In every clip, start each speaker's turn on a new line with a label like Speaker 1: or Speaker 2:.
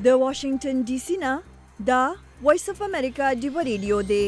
Speaker 1: د واشنگټن ډي سي نه دا وایس اف امریکا ډیو ریډیو دی.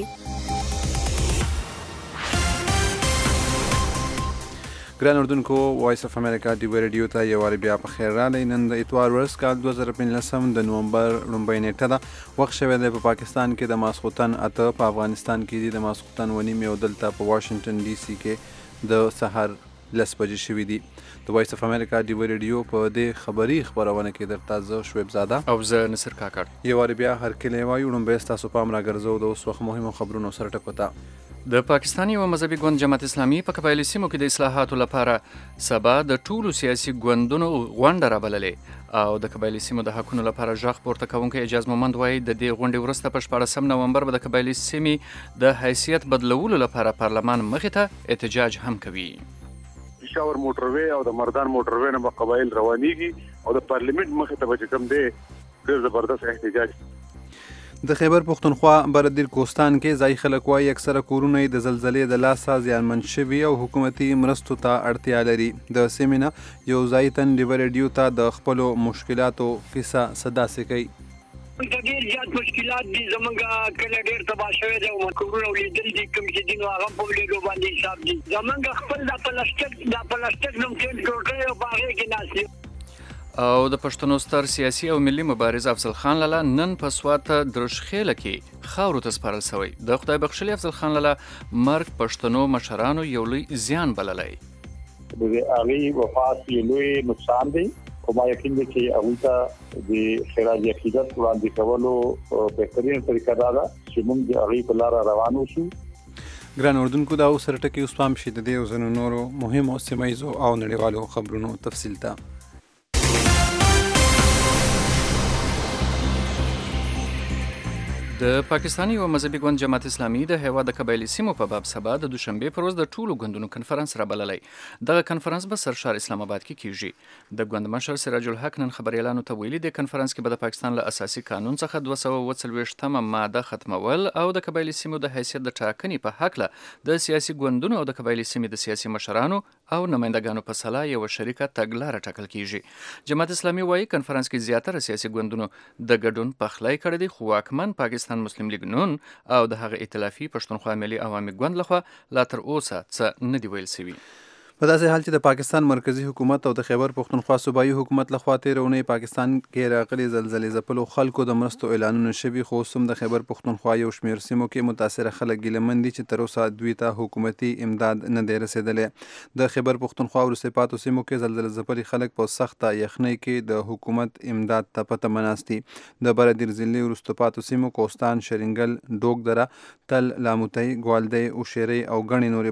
Speaker 2: ګران اردوونکو، وایس اف امریکا ډیو ریډیو ته یو وار بیا په خیر راغلی. نن د اتوار ورځ کال 2015 د نومبر لومړۍ نیټه ده. وخت شوی دی په پاکستان کې د ماسخوتن 8، په افغانستان کې دی د ماسخوتن 9:30 او دلته په واشنگټن ډي سي کې د سحر 10 بجې شوي دي. د وایس اف امریکا ډیو ریډیو په دې خبري خبرونه کې درته زه شعیب زاده
Speaker 3: او زه نصر کاکړ
Speaker 2: یو وار بیا هرکلی وایو. لومړی ستاسو پام راګرځو د اوس وخت مهمو خبرونو سره ټکو ته.
Speaker 3: د پاکستان یو مذهبي ګوند جماعت اسلامي په قبایلي سیمو کې د اصلاحاتو لپاره سبا د ټولو سیاسي ګوندونو غونډه رابللې او د قبایلي سیمو د حقونو لپاره غږ پورته کوونکی اعجاز مومند وایي د دې غونډې وروسته په 14 نومبر به د قبایلي سیمې د حیثیت بدلولو لپاره پارلمان مخې ته احتجاج هم کوي.
Speaker 4: پېښور موټروي او د مردان موټروي نه به قبایل روانېږي او د پارلیمنت مخې ته به چې کوم دی ډېر زبردست احتجاج.
Speaker 2: د خیبر پښتونخوا بردیر کوستان کې ځای خلک وایي اکثره کورونه د زلزلې د لاسه زیانمن شوي او حکومتي مرستو ته اړتیا لري. د سیمې نه یو ځای تن ډیو ریډیو ته د خپلو مشکلاتو کیسه صداسې کوي.
Speaker 5: ډېر زیات مشکلات دي زمونږ کله ډېر تباه شوی دی او کورونه ولیدل دي کوم چې دي نو هغه په ولیدو باندې حساب دي. زمونږ خپل د پلاستیک نوم ټینټ جوړ کړی او په هغې کې ناست دي.
Speaker 3: او د پښتنو ستر سیاسي او ملي مبارز افضل خان لالا نن په سوات درشخېله کې خاورو ته سپارل شوی. د خدای بخښلي افضل خان لالا مرګ پښتنو مشرانو یو لوی زیان بللی.
Speaker 6: د هغې وفات یې لوی نقصان دی او ما یقین دی چې هغوی ته د خراج عقیدت وړاندې کولو بهترینه طریقه دا ده چې موږ د هغې په لاره روان اوسو.
Speaker 2: ګران اردوونکو، دا اوس سره ټکي اوس پام شي د دې او ځینو نورو مهمو سیمه ییزو او نړیوالو خبرونو تفصیل ته.
Speaker 3: د پاکستاني یو مذهبي ګوند جماعت اسلامي د هیواد د قبایلي سیمو په باب سبا د دوشنبې پر ورځ د ټولو ګوندونو کنفرانس رابللی. دغه کنفرانس به سرشار اسلام آباد کې کیږي. د ګوند مشر سراج الحق نن خبریالانو ته ویلي د کنفرانس کې به د پاکستان له اساسي قانون څخه 240 ماده ختمول او د قبایلي سیمو د حیثیت د ټاکنې په هکله د سیاسي ګوندونو او د قبایلي سیمې د سیاسي مشرانو او نمایندګانو په سلا یو شریکه تګلاره ټاکل کیږي. جماعت اسلامي وایي کنفرانس کې زیاتره سیاسي ګوندونو د ګډون پخلی کړی دی، خو واکمن پاکستان مسلم لیگ نون او د هغه ائتلافي پښتونخوا ملي عوامي ګوند لخوا لا تر اوسه څه نه دی ویل شوي.
Speaker 2: په داسې حال چې د پاکستان مرکزی حکومت او د خیبر پښتونخوا صوبایي حکومت لخوا تېره اونۍ پاکستان کې راغلي زلزلې ځپلو خلکو د مرستو اعلانونه شوي، خو اوس هم د خیبر پښتونخوا یو شمېر سیمو کې متاثره خلک ګیلهمن دي چې تر اوسه دوی ته حکومتي امداد نه دی رسېدلی. د خیبر پښتونخوا وروستی پاتو سیمو کې زلزلې ځپلي خلک په سخته یخنۍ کې د حکومت امداد ته په تمه ناست دي. د بردیر ضلعې وروسته پاتو سیمو کوستان، شرینګل، ډوک دره، تل، لاموتی، ګوالدی، اوشیری او ګڼې نورې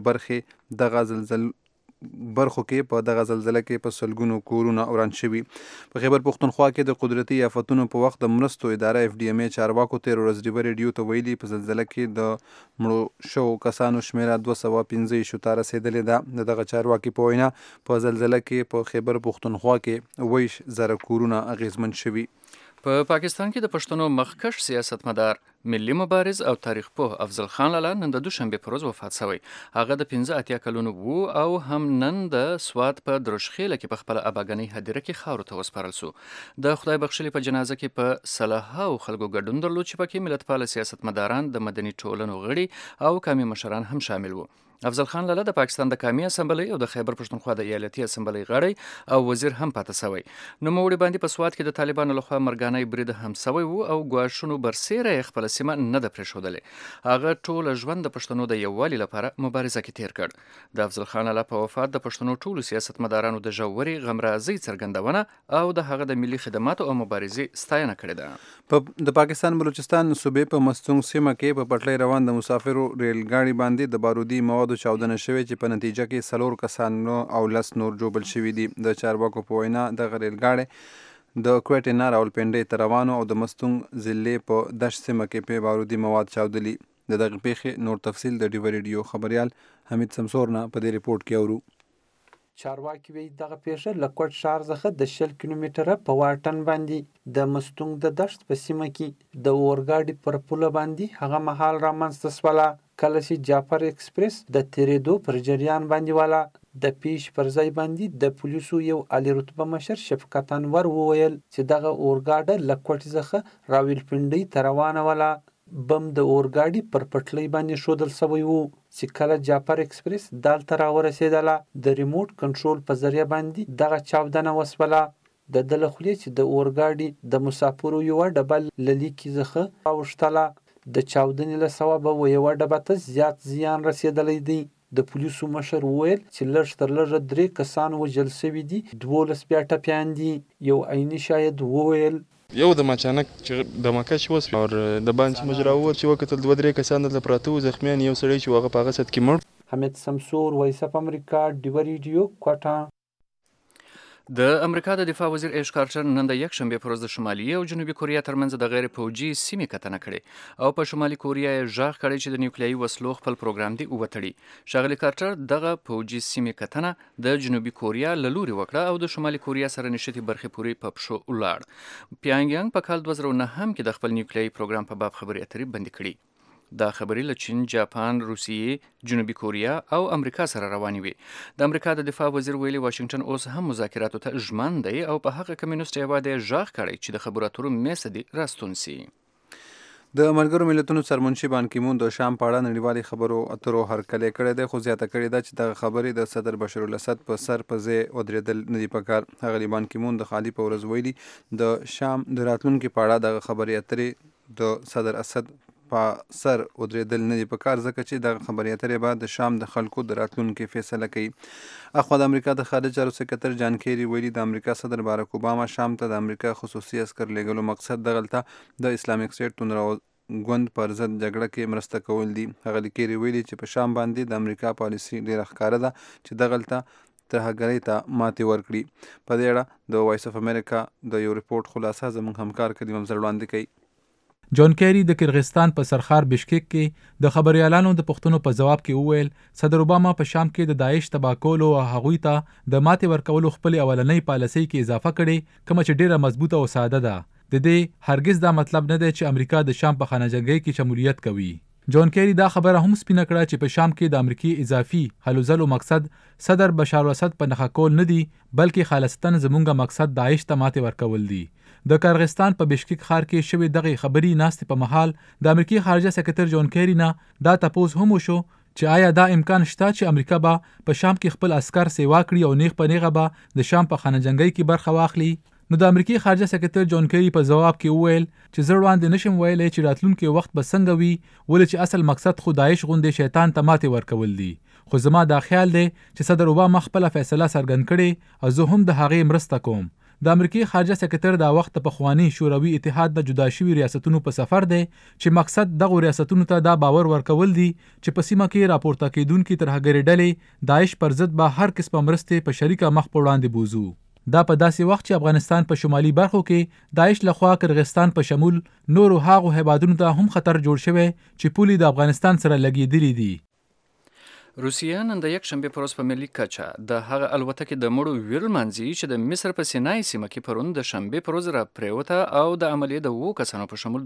Speaker 2: برخو کې په دغه زلزله کې په سلګونو کورونه وران شوي. په خیبر پښتونخوا کې د قدرتي آفتونو په وخت د مرستو اداره FDMA چارواکو تېره ورځ ډیو ریډیو ته ویلي په زلزله کې د مړو شوو کسانو شمیره 215 ته رسېدلې ده. د دغه چارواکي په وینا په زلزله کې په خیبر پښتونخوا کې 20,000 کورونه اغیزمن شوي.
Speaker 3: په پاکستان کې د پښتنو مخکښ سیاستمدار ملي مبارز او تاریخ پوه افضل خان لالا نن د دوشنبې پر ورځ وفات شوی. هغه د 85 کلونو وو او هم نن د سوات په درشخېله کې په خپله اباګنۍ هدیره کې خاورو ته وسپارل سو. د خدای بخښلي په جنازه کې په سلهاو خلکو ګډون درلود چې پکې ملتپاله سیاستمداران، د مدني ټولنو غړي او قومي مشران هم شامل وو. افضل خان لالا د پاکستان د قومي اسمبلی او د خیبر پښتونخوا د ایالتي اسمبلی غړی او وزیر هم پاتې شوی. نوموړي باندې په سوات کې د طالبانو لخوا مرګانه برید هم شوی وو او ګواښونو برسیره خپل سیمه نه ده پرېښودلې. هغه ټول ژوند د پښتنو د یووالي لپاره مبارزه کې تیر کړ. د افضل خان لالا په وفات د پښتنو ټولو سیاستمدارانو د ژورې غمرازۍ څرګندونه او د هغه د ملي خدماتو او مبارزې ستاینه کړې ده.
Speaker 2: د پاکستان بلوچستان صوبې په مستونګ سیمه کې په پټلۍ روان د مسافرو ریل ګاډي باندې د بارودي موادو چاودنه شوې چې په نتیجه کې 4 کسانو او 10 نور ژوبل شوي دي. د چارواکو په وینا دغه ریل ګاډی د کوټې نه راولپنډۍ ته روانو او د مستونګ ضلعې په دشت سیمه کې په بارودي مواد چاودلي. د دغه پیښې نور تفصیل د ډیو ریډیو خبریال حمید سمسور نه په دې ریپورت کې اورو.
Speaker 7: چارواکي وایي دغه پیښه له کوټ ښار څخه د 20 کیلومتره په واټن باندې د مستونګ د دشت په سیمه کې د اورګاډي پر پوله باندې هغه مهال رامنځته شوله کله چې جعفر اکسپریس د تېرېدو پر جریان باندې والا د پیش پر ځای باندې د پولیسو یو عالی رتبه مشر شفقت انور وویل چې دغه اورګاډی له کوټې څخه راولپنډۍ ته روانه وله. بم د اورګاډي پر پټلۍ باندې ښودل سوی وو چې کله جعفر اکسپریس دالته راورسېدله د ریموټ کنټرول په ذریعه باندې دغه چاودنه وسوله. د ده له خولې چې د اورګاډي د مسافرو یوه ډبه له لیکې څخه راوښتله. د چاودنې له سببه یوه ډبه ته زیات زیان رسېدلی دی. د پولیسو مشر وویل چې لږ تر لږه 3 کسان وژل سوي دي، 12 بیا ټپیان دي. یو عیني شاهد وویل
Speaker 8: یو د اچانک چې دمکه شو او د باندې مجرا ووت چې وکتل 2-3 کسان دلته پراته وو، زخمیان یو سړی چې هغه په هغه سات کې مړ.
Speaker 7: حمید سمسور، وایس اف امریکا، ډیو ریډیو، کوټا.
Speaker 3: د امریکا د دفاع وزیر ایش کارټر نن د یکشنبه پر ورځ د شمالي او جنوبي کوریا ترمنځ د غیر پوجي سیمې کتنه کړې او په شمالي کوریا یې ژغ کړی چې د نیوکلیایي وسلو خپل پروګرام دی وتړي. ښاغلي کارټر دغه پوجي سیمې کتنه د جنوبي کوریا له لوري وکړه او د شمالي کوریا سره نښتې برخې پورې په پښو ولاړ. پیانګیانګ په کال 2009 کې د خپل نیوکلیایي پروګرام په باب خبرې اترې بندي کړي. دا خبرې له چین، جاپان، روسیې، جنوبي کوریا او امریکا سره روانې وي. د امریکا د دفاع وزیر ویلي واشنگټن اوس هم مذاکراتو ته ژمن دی او په هغه کمیونست هیواد یې ژغ کړی چې د خبرو اترو میز ته دې راستون سي.
Speaker 2: د ملګرو ملتونو سرمنشي بان کی مون د شام په اړه نړیوالې خبرو اترو هرکلی کړی دی، خو زیاته کړې ده چې دغه خبرې د صدر بشار الاسد په سر په ځای ودرېدل نه دي پکار. هغه بان کی مون د خالي په ورځ ویلي د شام د راتلونکي په اړه دغه خبرې اترې د صدر اسد په سر ودرېدل نه دي پکار، ځکه چې دغه خبرې اترې به د شام د خلکو د راتلونکي فیصله کوي. اخوا د امریکا د خارجه چارو سکرټر جان کیری ویلي د امریکا صدر باراک اوباما شام ته د امریکا خصوصي عسکر لیږلو مقصد دغلته د اسلامیک سټیټ توندروند پر ضد جګړه کې مرسته کول دي. هغه کیری ویلي چې په شام باندې د امریکا پالیسي ډیره ښکاره ده چې دغلته ترهګرۍ ته ماتې ورکړي. په دې اړه د وایس اف امریکا د یو ریپورت خلاصه زموږ همکار کریم افضل وړاندې کوي.
Speaker 9: جان کیری د کرغستان په سرخار بشکک کې د خبريالانو د پوښتنو په جواب کې وویل صدر اوباما په شام کې د داعش تباه کولو او هغوی ته د ماتې ورکولو خپل اولنۍ پالیسۍ کې اضافه کړي، کومه چې ډیره مضبوطه او ساده ده. د دې هرگز دا مطلب نه دی چې امریکا د شام په خانه جنګۍ کې شمولیت کوي. جان کیری دا خبره هم سپینه کړه چې په شام کې د امریکای اضافي هلو ځلو مقصد صدر بشار الاسد په نخښه کول نه دی، بلکې خالصتاً زمونږ مقصد داعش ته ماتې ورکول دي. د کرغستان په بشکک ښار کې شوې دغه خبري ناستې په محل د امریکای خارجه سکرټر جان کیری نه دا تپوس هم وشو چې آیا دا امکان شته چې امریکا به په شام کې خپل عسكر سیوا کړي او نیغ په نیغه به د شام په خانه جنګۍ کې برخه واخلي. نو د امریکای خارجه سکرټر جان کیری په جواب کې وویل چې زه وړاندې نشم ویلی چې راتلونکي وخت به څنګه وي، ولې چې اصل مقصد خو داعش غوندې شیطان ته ماتې ورکول دي. خو زما دا خیال دی چې صدر اوباما خپله فیصله څرګند کړې او زه هم د هغې مرسته کوم. د امریکای خارجه سکرټر دا وخت په پخوانی شوروي اتحاد د جدا شوي ریاستونو په سفر دی چې مقصد دغه ریاستونو ته دا باور ورکول دي چې په سیمه کې راپورته کېدونکي ترهګرۍ ډلې داعش پر ضد به هر قسمه مرستې په شریکه مخ په وړاندې بوزو. دا په داسې وخت چې افغانستان په شمالي برخو کې داعش لخوا کرغستان په شمول نورو هاغو هیوادونو ته هم خطر جوړ شوی چې پولې د افغانستان سره لګېدلې دي.
Speaker 3: روسیه نن د یکشنبه پر ورځ په ملي کچه د هغه الوتکې د مړو ویل منځي چې د مصر په سینای سیمه کې پرون د شنبه پر ورځ را پریوته او د عملیې د 2 کسانو په شمول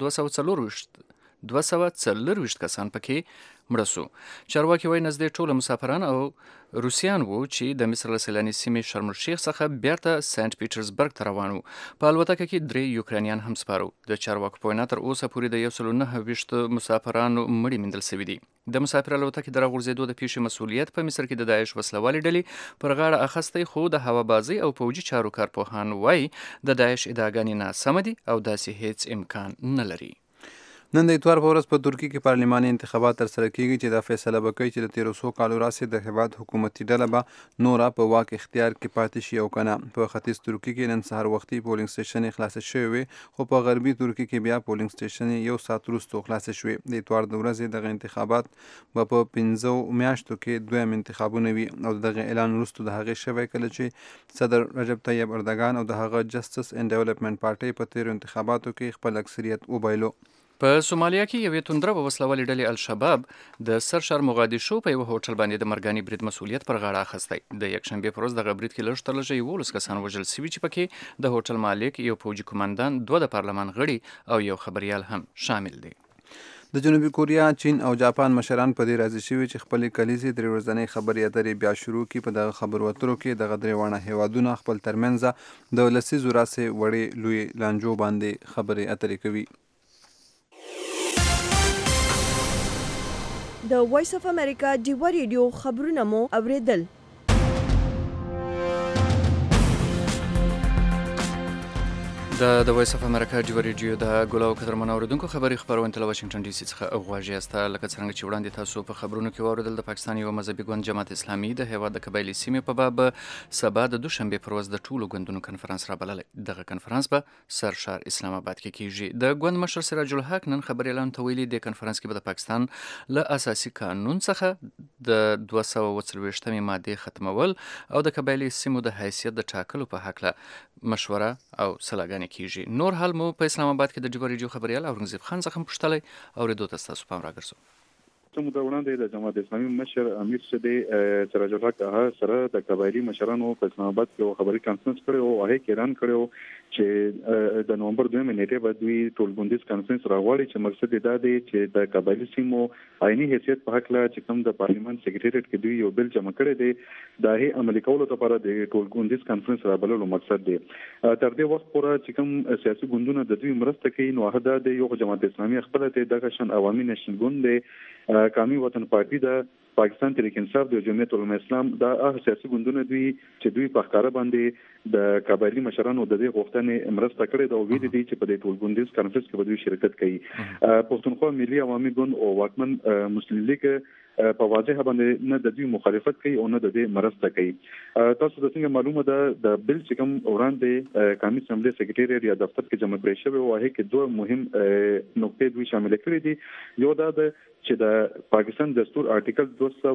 Speaker 3: 240 کسان پکې مړه سو. چارواکي وایي نږدې ټول مسافران او روسیان وو چې د مصر له سیلاني سیمې شرم الشیخ څخه بیرته سنت پیټرزبرګ ته روان وو. په الوتکه کې 3 یوکرانیان هم سپارو. د چارواکو په وینا تر اوسه پورې د 129 مسافرانو مړي موندل شوي دي. د مسافر الوتکې د راغورځېدو د پیښې مسؤلیت په مصر کې د داعش وسلوالې ډلې پر غاړه اخیستی، خو د هوابازۍ او پوجي چارو کارپوهان وایي د داعش ادعاګانې ناسمه دي او داسې هیڅ امکان نه لري.
Speaker 2: نن د اتوار په ورځ په ترکیه کې پارلماني انتخابات ترسره کیږي چې دا فیصله به کوي چې د تیرو څو کالو راهیسې د هېواد حکومتي ډله به نوره په واک اختیار کې پاتې شي او که نه. په ختیځ ترکیه کې نن سهار وختي پولینګ سټیشنې خلاصې شوې وې، خو په غربي ترکیه کې بیا پولینګ سټیشنې 1 ساعت وروسته خلاصې شوې. د اتوار د ورځې دغه انتخابات به په 15 میاشتو کې دویم انتخابونه وي او دغه اعلان وروسته د هغې شوی کله چې صدر رجب طیب اردوګان او د هغه جسټس اینډ ډیولپمنټ پارټۍ په تیرو انتخاباتو کې خپل اکثریت وبایلو.
Speaker 3: په سومالیا کې یوې توندره وسلوالې ډلې الشباب د سرشار موغادیشو په یوه هوټل باندې د مرګاني برید مسؤلیت پر غاړه اخیستی. د یکشنبې پر ورځ دغه برید کې لږ تر لږه 11 کسان وژل شوي چې پکې د هوټل مالک، یو پوجي کمانډان، 2 د پارلمان غړي او یو خبریال هم شامل دي.
Speaker 2: د جنوبي کوریا، چین او جاپان مشران په دې راضي شوي چې خپلې کلیزې درې ورځنۍ خبرې اترې بیا شروع کړي. په دغه خبرو اترو کې دغه درې واړه هیوادونه خپل ترمنځ د لسیزو راسې وړې لوی لانجو باندې خبرې اترې کوي.
Speaker 1: د وایس اف امریکا ډیوه ریډیو خبرونه مو اوریدل.
Speaker 3: د وایس اف امریکا ډیوه ریډیو د ګلو قدرمن اوریدونکو خبري خبرونه له واشنگټن ډي سي څخه غواړي است لکه څنګه چې وړاندې تاسو په خبرونو کې واوریدل د پاکستان یو مذهبي ګوند جماعت اسلامي د هیواد د قبایلی سیمې په باب سبا د دوشنبه پر ورځ د ټولو ګوندونو کنفرانس را بللی. دغه کنفرانس په سرشار اسلام آباد کې کیږي. د ګوند مشر سراج الحق نن خبري اعلان تویلي د کنفرانس کې به د پاکستان له اساسي قانون څخه د 240 ماده ختمول او د قبایلی سیمو د حیثیت د ټاکلو په حق له مشوره او صلاحګانې کیږي. نور حال مو په اسلام آباد کې د ډیوه ریډیو خبريال اورنګزیب خان څخه پوښتلی او ریډو تاسو پام راګرځو.
Speaker 10: څه موده وړاندې د جماعت اسلامي مشر امیر سدي سراج الحق سره د قبایلی مشرانو په اسلام آباد کې خبري کانفرنس کړو او هغه کې اعلان کړو چې د نومبر 2 نیټه به دوی ټولګوندیز کانفرنس راوړي چې مقصد دا دی چې د قبایلی سیمو آئینی حیثیت په حق لا چې کوم د پارلیمان سیکریټریټ کې دوی یو بل جمع کړی دی دا هي عملي کولو لپاره د ټولګوندیز کانفرنس رابللو مقصد دی. تر دې وخت پورې چې کوم سیاسي ګوندونه د دوی مرسته کوي نو هدا د یو جماعت اسلامي خپل ته دغه شان عوامي نشنل ګوند دی قومي وطن پارټي د پاکستان تحریک انصاف د جمعیت علماء اسلام د سیاسي ګوندونو دوی چې دوی په ښکارا باندې د قبایلی مشرانو د دې غوښتنې مرسته کړې دا ویل دي چې په دې ټولګوندیز کانفرنس کې به دوی شرکت کوي. پښتونخوا ملي عوامي ګوند او واکمن مسلم لیگ په واضح باندې نه د دوی مخالفت کوي او نه د دې مرسته کوي. تاسو د څنګه معلومه ده د بل چې کوم وړاندې قومي اسمبلی سیکریټری یا دفتر کې جمع کړی شوی او هغه کې دوه مهم نقطې دوی شامل کړي دي. یو دا ده چې د پاکستان دستور آرټیکل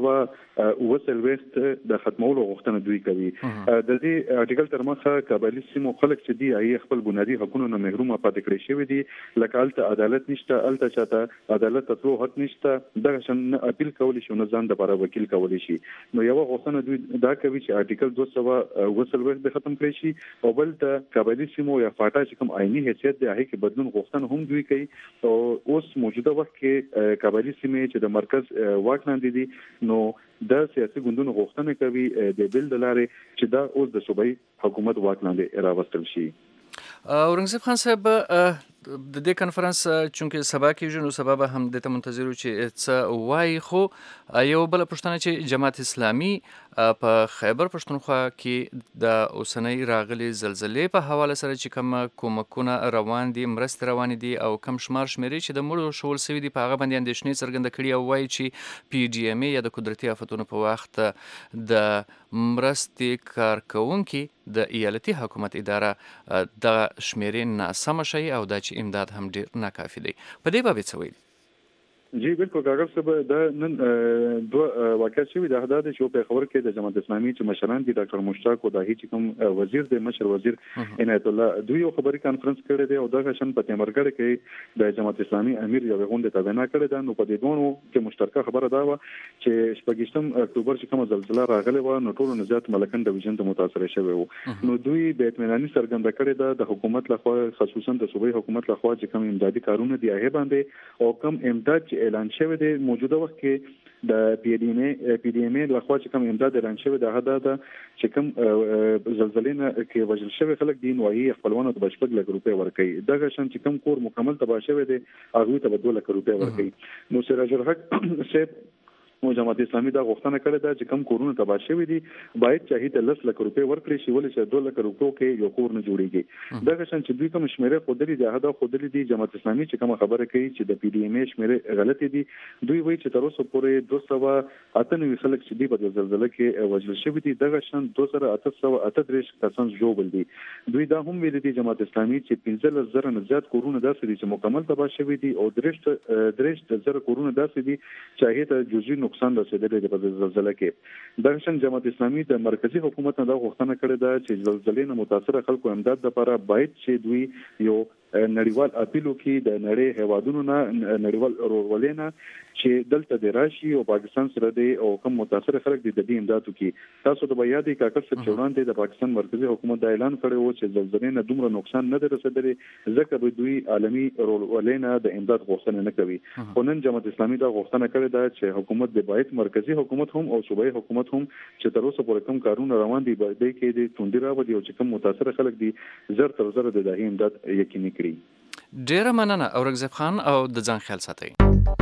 Speaker 10: 240 د ختمولو غوښتنه دوی کوي. د دې آرټیکل تر مخه قبایلی سیمو خلک چې دی هغه خپل بنیادي حقوقو نه محروم پاتې کړي شوی دي لکه الته عدالت نشته الته چاته عدالت ته حق نشته دغه شن اپیل کولی شي نو ځان د لپاره وکیل کولی شي. نو یو غوښتنه دوی دا کوي چې آرټیکل 240 به ختم کړي شي او بل د قبایلی سیمو یا فاټا چې کوم آئینی حیثیت دی هغه کې بدلون غوښتنه هم دوی کوي. او اوس موجوده وخت کې قبایلی سیمې چې د مرکز واک لاندې دي نو د سیاسي ګوندونو غوښتنه کوي د بل د لارې چې دا اوس د صوبایي حکومت واک لاندې راوستل شي.
Speaker 3: اورنګزیب خان صاحب د دې کنفرانس چونکه سبا کېږي نو سبا به هم د ته منتظر چې څه وایي خو یو بل پښتنه چې جماعت اسلامي په خیبر پښتونخوا کې د اوسنۍ راغلي زلزلې په حواله سره چې کومکونه روان دي مرستې روان دي او کم شمار شمیرې چې د مړو شول سوي دي په هغه باندې اندېښنې څرګنده کړي او وایي چې پی ډي ام یا د قدرتي آفتونو په وخت د مرستې کارکونکي د ایالتي حکومت اداره د شمیرې ناسمه شي او دا چې امداد هم ډیر ناکافي دی. په دې باب څه ویل؟
Speaker 10: جی بالکل کاغذ صاحب د نن دوه واقعیت شوی د احداد شو په خبر کې د جماعت اسلامي چې مشران دي ډاکټر مشتاق او د هیڅ کوم وزیر د مشر وزیر عنایت الله دوی یو خبري کانفرنس کړی دی او دا غشن په تیمرګړ کې د جماعت اسلامي امیر یو غونډه تابعنا کړی دا نو په دې دوه کې مشترکه خبره دا و چې 28 اکتوبر چې کوم زلزلہ راغلی و نو ټول نزات ملکن ډیویژن ته متاثر شوی وو نو دوی به اطمیناني څرګنده کړی دا د حکومت لخوا خصوصا د صوبایي حکومت لخوا چې کوم امدادي کارونه دی هغه باندې او کوم امداد اعلان شوی دی موجوده وخت کې د پی ډي ام لخوا چې کوم امداد اعلان شوی د هدا د چې کوم زلزلې نه کې وژل شوی خلک دین وایي خپلوانو ته بشپړ لک روپے ورکړي دغه شان چې کوم کور مکمل تباہ شوی دی هغه ته 2 لک روپے ورکړي. نو سراج الحق صاحب او جماعت اسلامي دا غوښتنه کړې ده چې کوم کورونه تباہ شوی دي باید چاهي ته 10 لک روپے ورکړي شي ولې چې 2 لک روپے کې یو کور نه جوړيږي. دغه شان چې دوی کوم شمیره خودري د هدا خودري دي جماعت اسلامي چې کوم خبره کوي چې د پی ډي ام شمیره غلطي دي دوی وایي چې تر اوسه پورې 298 خلک چې دی په زلزلې کې وژل شوی دي دغه شان 2838 کسان ژوبل دي. دوی دا هم ویلي دي جماعت اسلامي چې 15000 نه زیات کورونه داسې دي چې مکمل تباہ شوی دي او 3000 کورونه داسې دي چې هغه ته جزئي نقصان رسیدلی دی په زلزلې کې. د شان جماعت اسلامي د مرکزی حکومت نه دا غوښتنه کړې ده چې زلزلې نه متاثر خلکو امداد لپاره باید چې دوی یو نړیوال اپیلو کې د نړۍ هیوادونو نه نړیوال ورولېنه چې دلته د راشي او پاکستان سره د او کوم متاثر خلک د دې امدادو کې تاسو د بیا د کاکل سره چوران د پاکستان مرکزی حکومت د اعلان کړی و چې زلزلې نه دومره نقصان نه رسیدلی ځکه به دوی عالمي ورولېنه د امداد غوښتنه نه کوي. خو نن جماعت اسلامي دا غوښتنه کړې ده چې حکومت د باید مرکزی حکومت هم او صوبایي حکومت هم چې تر اوسه پورې کوم کارونه روان دي به د کې د توندي راوړي او چې کوم متاثر خلک دي زر تر زر د دهي امداد یقیني کړي.
Speaker 3: ډیره مننه اورنګزیب خان او د ځان خیال ساتئ.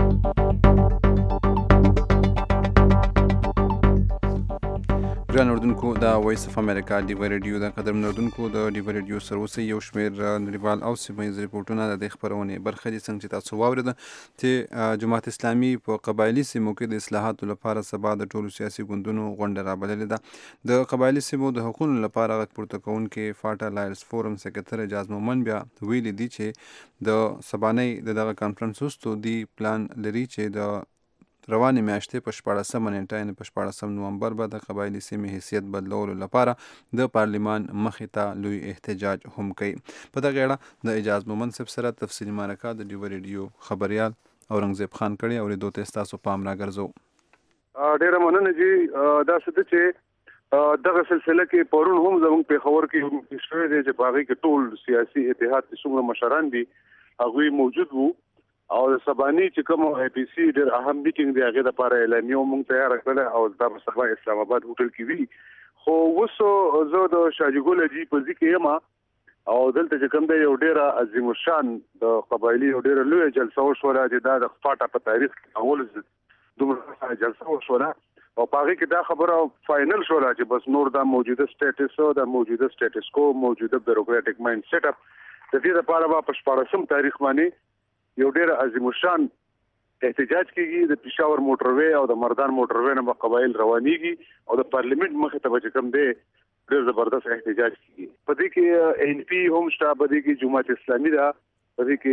Speaker 2: ګران اردوونکو د وایس اف امریکا ډیوه ریډیو د قدر اردوونکو د ډیوه ریډیو سره اوسئ یو شمېر نړیوال او سیمه ییز ریپورټونه د دې خپرونې برخه دي. څنګه چې تاسو واورېده چې جماعت اسلامي په قبایلي سیمو کې د اصلاحاتو لپاره سبا د ټولو سیاسي ګوندونو غونډه رابللې ده. د قبایلي سیمو د حقوقو لپاره غږ پورته کوونکي فاټا لایرز فورم سکرټر اعجاز مومن بیا ویلي دي چې د سبانۍ دغه کانفرنس وروسته دی پلان لري چې د روانې میاشتې په 14 نیټه یعنې په 14 نومبر به د قبایلي سیمې حیثیت بدلولو لپاره د پارلیمان مخې ته لوی احتجاج هم کوي. په دغه اړه د اعجاز مومن صاحب سره تفصیلي مرکه د ډیوه ریډیو خبریال اورنګزیب خان کړی او اورېدو ته ستاسو پام راګرځو.
Speaker 4: ډېره مننه جی. دا څه ده چې دغه سلسله کې پرون هم زموږ پیښور کې شوی دی چې په هغې کې ټول سیاسي اتحاد کې څومره مشران دي هغوی موجود وو او د سباني چې کوم ای پی سی ډېر اهم میټینګ دی هغې دپاره اعلامیه موږ تیاره کړله او دا به سبا اسلام آباد هوټل کې وي. خو اوس زه د شاجي ګل حاجي په ځای کې یم او دلته چې کوم دی یو ډېره عظیم الشان د قبایلي یو ډېره لویه جلسه وشوله چې دا د فاټا په تاریخ کې اول دومره جلسه وشوله او په هغې کې دا خبره فاینل شوله چې بس نور دا موجوده سټیټس دا موجوده سټیټس کو موجوده بیوروکراټیک مایند سیټ اپ د دې لپاره به په 14 تاریخ باندې یو ډېر عظیم الشان احتجاج کیږي. د پېښور موټروي او د مردان موټروي نه به قبایل روانېږي او د پارلیمنت مخې ته به چې کوم دی ډېر زبردست احتجاج کیږي. په دې کې ان پی هم شته، په دې کې جماعت اسلامي ده، په دې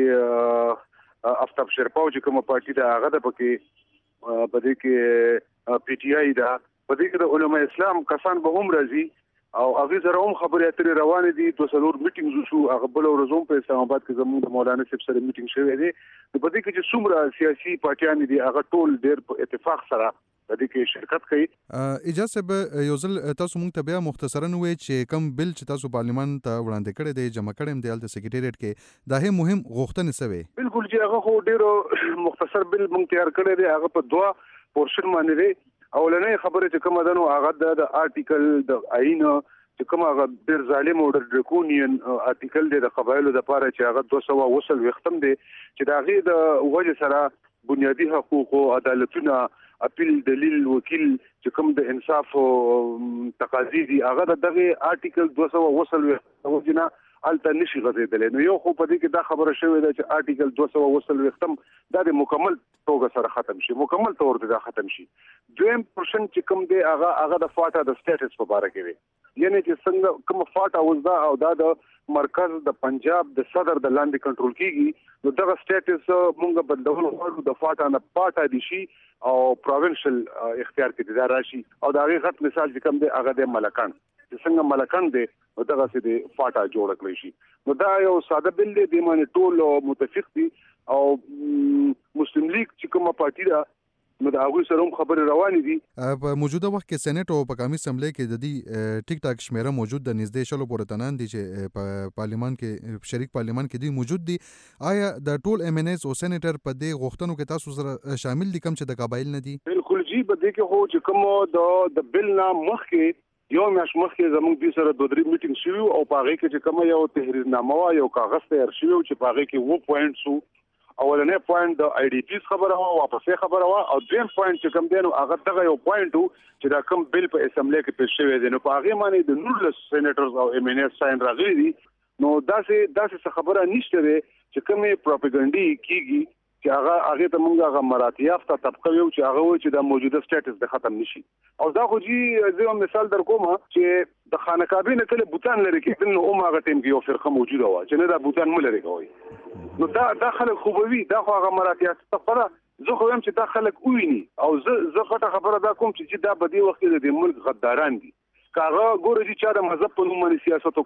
Speaker 4: کې افتاب شرپاو چې کومه پارټي ده هغه ده، پکې په دې کې پی ټی آی ده، په دې کې د علماء اسلام کسان به هم راځي او هغه سره هم خبرې اترې روانې دي. 2 میټینګ شو هغه بل ورځ هم په اسلام آباد کې زموږ د مولانا صاحب سره میټینګ شوی دی. په دې کې چې څومره سیاسي پارټیان دي هغه ټول ډېر په اتفاق سره په دې کې شرکت کوي.
Speaker 11: اجازه به یو ځل تاسو مونږ ته بیا مختصرا وایي چې کوم بل چې تاسو پارلیمان ته وړاندې کړی دی جمع کړی دی د سکریټریټ کې دا هم مهم غوښتنې سوي.
Speaker 4: بالکل چې هغه خو ډېر مختصر بل مونږ تیار کړی دی، هغه په 2 پورشن باندې دی. اولنۍ خبره چې کومه ده نو هغه د آرټیکل د آئین چې کوم هغه ډېر ظالم او ډرکونین آرټیکل دی د قبایلو لپاره چې هغه 200 وختم دی چې د هغې د وجه سره بنیادي حقوق او عدالتونه اپیل دلیل وکیل چې کوم د انصاف او تقاضي دي هغه دغه آرټیکل 200 وجنه الته نشي غځېدلی. نو یو خو په دې کې دا خبره شوې ده چې آرټیکل 200 وختم دا د مکمل توګه سره ختم شي، مکمل طور ته دا ختم شي. دویم پرشن چې کوم دی هغه د فاټا د سټیټس په باره کې دی، یعنی چې څنګه کوم فاټا وزدا او دا د مرکز د پنجاب د صدر د لاندې کنټرول کیږي، نو دغه سټیټس مونږ بدلول غواړو د فاټا نه پاټا دي شي او پروینشل اختیار کې دا راشي. او دا غي غټ مثال چې کوم دی هغه د ملکان چې څنګه ملکان دی نو دغه سي د فاټا جوړ کړی شي. نو دا یو ساده بل دی د معنی ټول متفق دي او مسلم لیگ چې کومه پارټي ده نو دا هغوی سره هم خبرې روانې دي.
Speaker 11: په موجوده وخت کې سېنات او په قومي اسمبلی کې د دې ټیک ټاک شمیره موجود د نږدې شلو پورې تنان دي چې په پارلیمان کې شریک پارلیمان کې دي موجود دي. آیا د ټول ایم ان ایس او سېنیټر په دې غوښتنو کې تاسو سره شامل دي کوم چې د قبایل نه دي؟
Speaker 4: بالکل جی، په دې کې خو چې کوم د بل نه مخکې یو میاشت مخکې زموږ د سره 2-3 میټینګ شوي او په هغې کې چې کومه یو تحریرنامه وه، یو کاغذ تیار شوی چې په هغې کې 7 پوینټس وو. اولنی پوینټ د آی ډي پیز خبره وه، واپسې خبره وه، او دویم پوینټ چې کوم دی نو هغه دغه یو پوینټ وو چې دا کوم بل په اسمبلی کې پیش شوی دی. نو په هغې باندې د 19 سینیټرز او ایم ان ایس ساین راغلي دي. نو داسې خبره نشته دی چې کومې پروپاګانډي کیږي چې هغه ته مونږ هغه مراتیافته طبقه یو چې هغه وایي چې دا موجوده سټیټس د ختم نشي. او دا خو جی زه هم مثال در کوم چې د خانقابې نه کله بوتان لري کېدل نو هم هغه ټیم کې یو فرقه موجوده وه چې نه دا بوتان مو لري کوي. نو دا خلک خو به وي، دا خو هغه مراتیافته طبقه ده. زه خو وایم چې دا خلک وویني او زه غټه خبره دا کوم چې دا په دې وخت کې د ملک غداران دي. که هغه ګوره چې چا د مذهب په نوم باندې سیاست وکړو،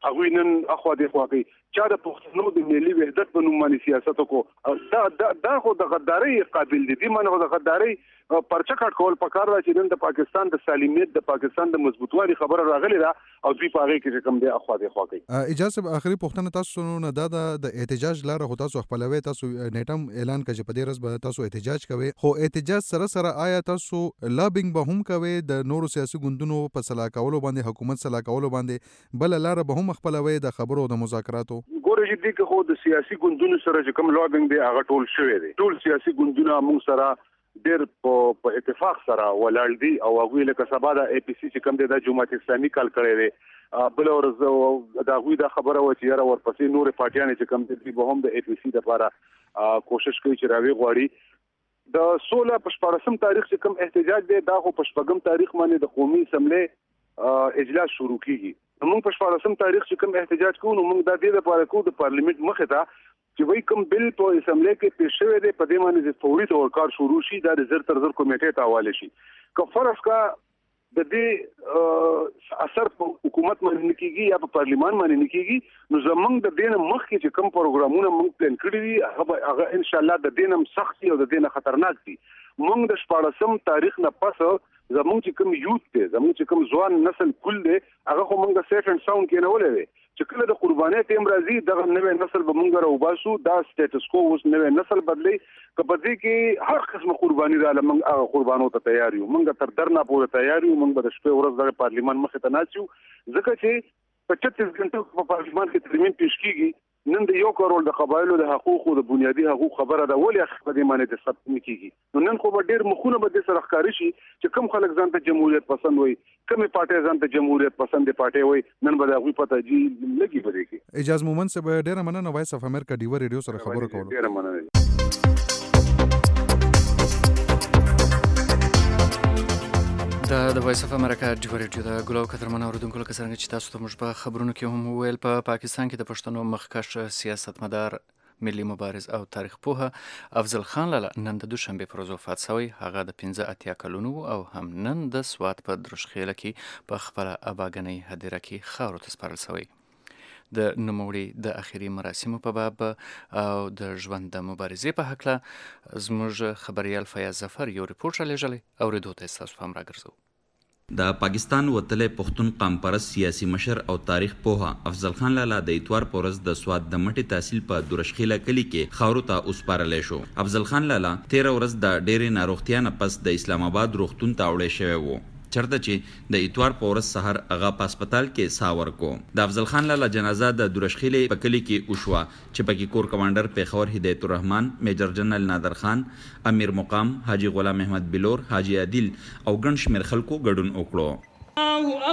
Speaker 4: هغه نن اخوا د خواږي چا د پښتنو د ملي وحدت په نوم باندې سیاست کو دا خو د غداري قابل دي مانه د غداري پرچا کټ کول پکار را چې نن د پاکستان د سالمیت د پاکستان د مضبوطوالي خبره راغلی را او دوی په هغه کې کوم دی اخوا د خواږي
Speaker 11: اجازه اخري پښتنه تاسو نه د احتجاج لاره هو تاسو خپلوي تاسو نیټم اعلان کړي په دې ورځ به تاسو احتجاج کوي خو احتجاج سره آیا تاسو لابینګ به هم کوي د نورو سیاسي ګوندونو په صلاح کولو باندې حکومت صلاح کولو باندې بل لاره به هم خپلوي د خبرو د مذاکراتو
Speaker 4: ګوره چې دې خو د سیاسي ګوندونو سره چې کوم لابینګ دی هغه ټول شوی دی ټول سیاسي ګوندونه موږ سره ډېر په اتفاق سره ولاړ دي او هغه لکه سبا د اي پي سي چې کوم د جماعت اسلامي کال کړی دی بل ورځ دا غوي د خبره و چې یاره ورپسې نور پارټیان چې کوم دي به هم د اي پي سي لپاره کوشش کوي چې راوي غواړي د 16 په 14 تاریخ چې کوم احتجاج دی دا خو په 15 تاریخ باندې د قومي اسمبلی اجلاس شروع کیږي موږ په 14 تاریخ چې کوم احتجاج کوو نو موږ د دې لپاره کوو د پارلیمنت مخه ته چې وای کوم بل په اسمبلی کې پیښ شوی دی په دې باندې فوري تور کار شروع شي دا د زر تر زر کمیټې ته حواله شي که فرض کا د دې اثر په حکومت باندې کیږي یا په پارلیمان باندې کیږي نو زمونږ د دین مخ کې چې کوم پروګرامونه موږ پلان کړی دي هغه ان شاء الله د دینم سخت او د دین خطرناک دي موږ د 14 تاریخ نه پس زمونږ چې کوم یوث دی زمونږ چې کوم ځوان نسل کول دی هغه خو موږ سیف اند ساوند کې نه ولې چې کله د قربانۍ ټیم راځي دغه نوې نسل به موږ راوباسو دا سټیټس کو اوس نوې نسل بدلی کپدې کې هر قسم قرباني را لمنګ هغه قربانو ته تیار یو موږ تر درنه پورې تیار یو موږ به د شپې ورځ د پارلیمان مخ ته ناسیو ځکه چې په 36 غنټو په پارلیمان کې ترمیم پیش کیږي نن د یو کارول د قبایلو د حقوقو د بنیادی حقوق خبره ده ولې خپل معنی د ثبت نکېږي نو نن خو ډېر مخونه به د سره ښکاری شي چې کوم خلک ځان ته جمهوریت پسند وي کومه پارټي ځان ته جمهوریت پسند پارټي وي نن به هغه پته جی لګي بده کې
Speaker 11: اجازه مومن صاحب ډېر مننه وایس اف امریکا ډیو ریډیو سره خبرو کولو
Speaker 4: ډېر مننه
Speaker 3: د وایس اف امریکا ډیو ریډیو د ګلو قدرمنو اوریدونکو لکه څنګه چې تاسو ته موږ په خبرونو کې هم ویل په پاکستان کې د پښتنو مخکښ سیاستمدار ملي مبارز او تاریخ پوه افضل خان لاله نن د دوشنبه پر ورځ وفات شوی هغه د 15 کلونو او هم نن د سوات په درشخېله کې په خپل اباګنۍ هدیره کې خاورو ته سپارل شوی د نوموړي د اخیری مراسمو په باب او د ژوند د مبارزې په حق له زموږ خبريال فیاض ظفر یو ریپورت را لېږلی او ریدو ته تاسو هم راګرځو
Speaker 12: د پاکستان وتلی پښتون قام پرست سیاسي مشر او تاریخ پوها افضل خان لاله د اتوار په ورځ د سوات د مټي تحصیل په درشخېله کلی کې خاورو ته وسپارلی شو افضل خان لاله 13 ورځ د ډېرې ناروغتیا نه پس د اسلام آباد روغتون ته وړی شوی و چرته چې د اتوار په ورځ سحر هغه په هسپتال کې ساه ورکو د افضل خان لاله جنازه د درشخېلې په کلي کې وشوه چې پکې کور کمانډر پیښور هدایت الرحمن میجر جنرال نادر خان امیر مقام حاجی غلام احمد بلور حاجی عادل او ګڼ شمېر خلکو ګډون وکړو الله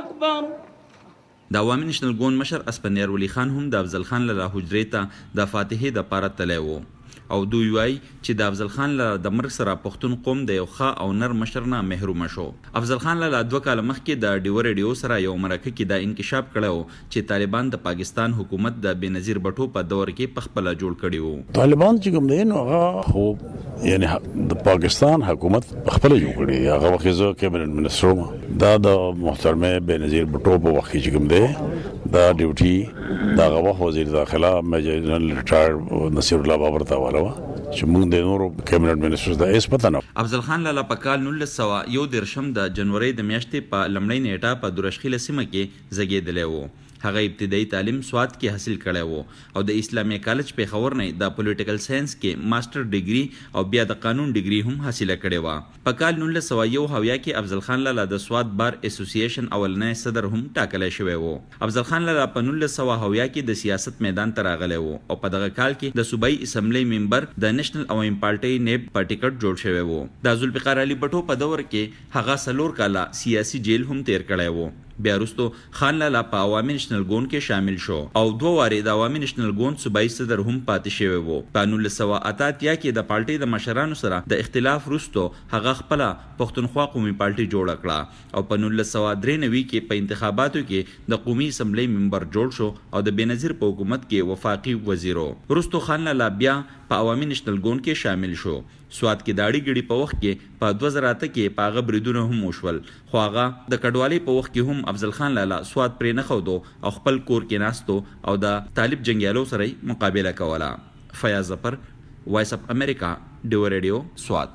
Speaker 12: اکبر د عوامي نېشنل ګوند مشر اسپندیار ولی خان هم د افضل خان لاله حجرې ته د فاتحې د پاره تللی و او دوی وایي چې د افضل خان لاله د مرګ سره پښتون قوم د یو ښه او نر مشر نه محروم شو افضل خان لاله 2 کال مخکې د ډیو ریډیو سره یو مرکه کې دا انکشاف کړو چې طالبان د پاکستان حکومت د بنظیر بټو په دور کې پخپل جوړ کړي وو
Speaker 13: طالبان چې کوم دی نو هغه خو یعنی د پاکستان حکومت خپل جوړ کړي هغه وخت زه کیبنټ منسټر دا د محترم بنظیر بټو په وخت چې کوم دی دا ډیوټي دا هغه وزیر داخله میجر جنرال ریټایر نصیر الله بابر ته والا چې موږ د نورو کیبنټ منسټرز د اس پته نه
Speaker 12: افضل خان لاله په کال 1901 د جنوري د میاشتې په لمړۍ نیټه په درشخېله سیمه کې زیږېدلی و هغه ابتدایي تعلیم سوات کې حاصل کړی و او د اسلامي کالج پیښور نه د پولیټیکل ساينس کې ماستر ډیګري او بیا د قانون ډیګري هم حاصله کړې و په کال 1901 کې افضل خان لاله د سوات بار اسوسییشن اولنۍ صدر هم ټاکلی شوی و افضل خان لاله په 1901 کې د سیاست میدان ته راغلی و او په دغه کال کې د صوبایي اسمبلی ممبر د نېشنل عوامي پارټي نیب په ټیکټ جوړ شوی و د ذوالفقار علي بټو په دور کې هغه 4 کاله سیاسي جیل هم تیر کړی و بیا وروسته خان لاله په عوامي نېشنل ګوند کې شامل شو او 2 وارې د عوامي نېشنل ګوند صوبایي صدر هم پاتې شوی و په 1988 کې د پارټي د مشرانو سره د اختلاف وروسته هغه خپل پښتونخوا قومي پارټي جوړ کړه او په 1993 کې په انتخاباتو کې د قومي اسمبلی ممبر جوړ شو او د بنظیر په حکومت کې وفاقي وزیر وروسته خان لاله بیا په عوامي نېشنل ګوند کې شامل شو سواد کې د اړیګړي په وخت کې په 2008 کې په هغه بریدونه هم وشول خو هغه د کډوالۍ په وخت کې هم افضل خان لالا سواد پرې نه ښودو او خپل کور کې ناستو او د طالب جنګیالو سره مقابله کوله. فیاض ظفر، وایس اف امریکا، ډیو ریډیو، سواد.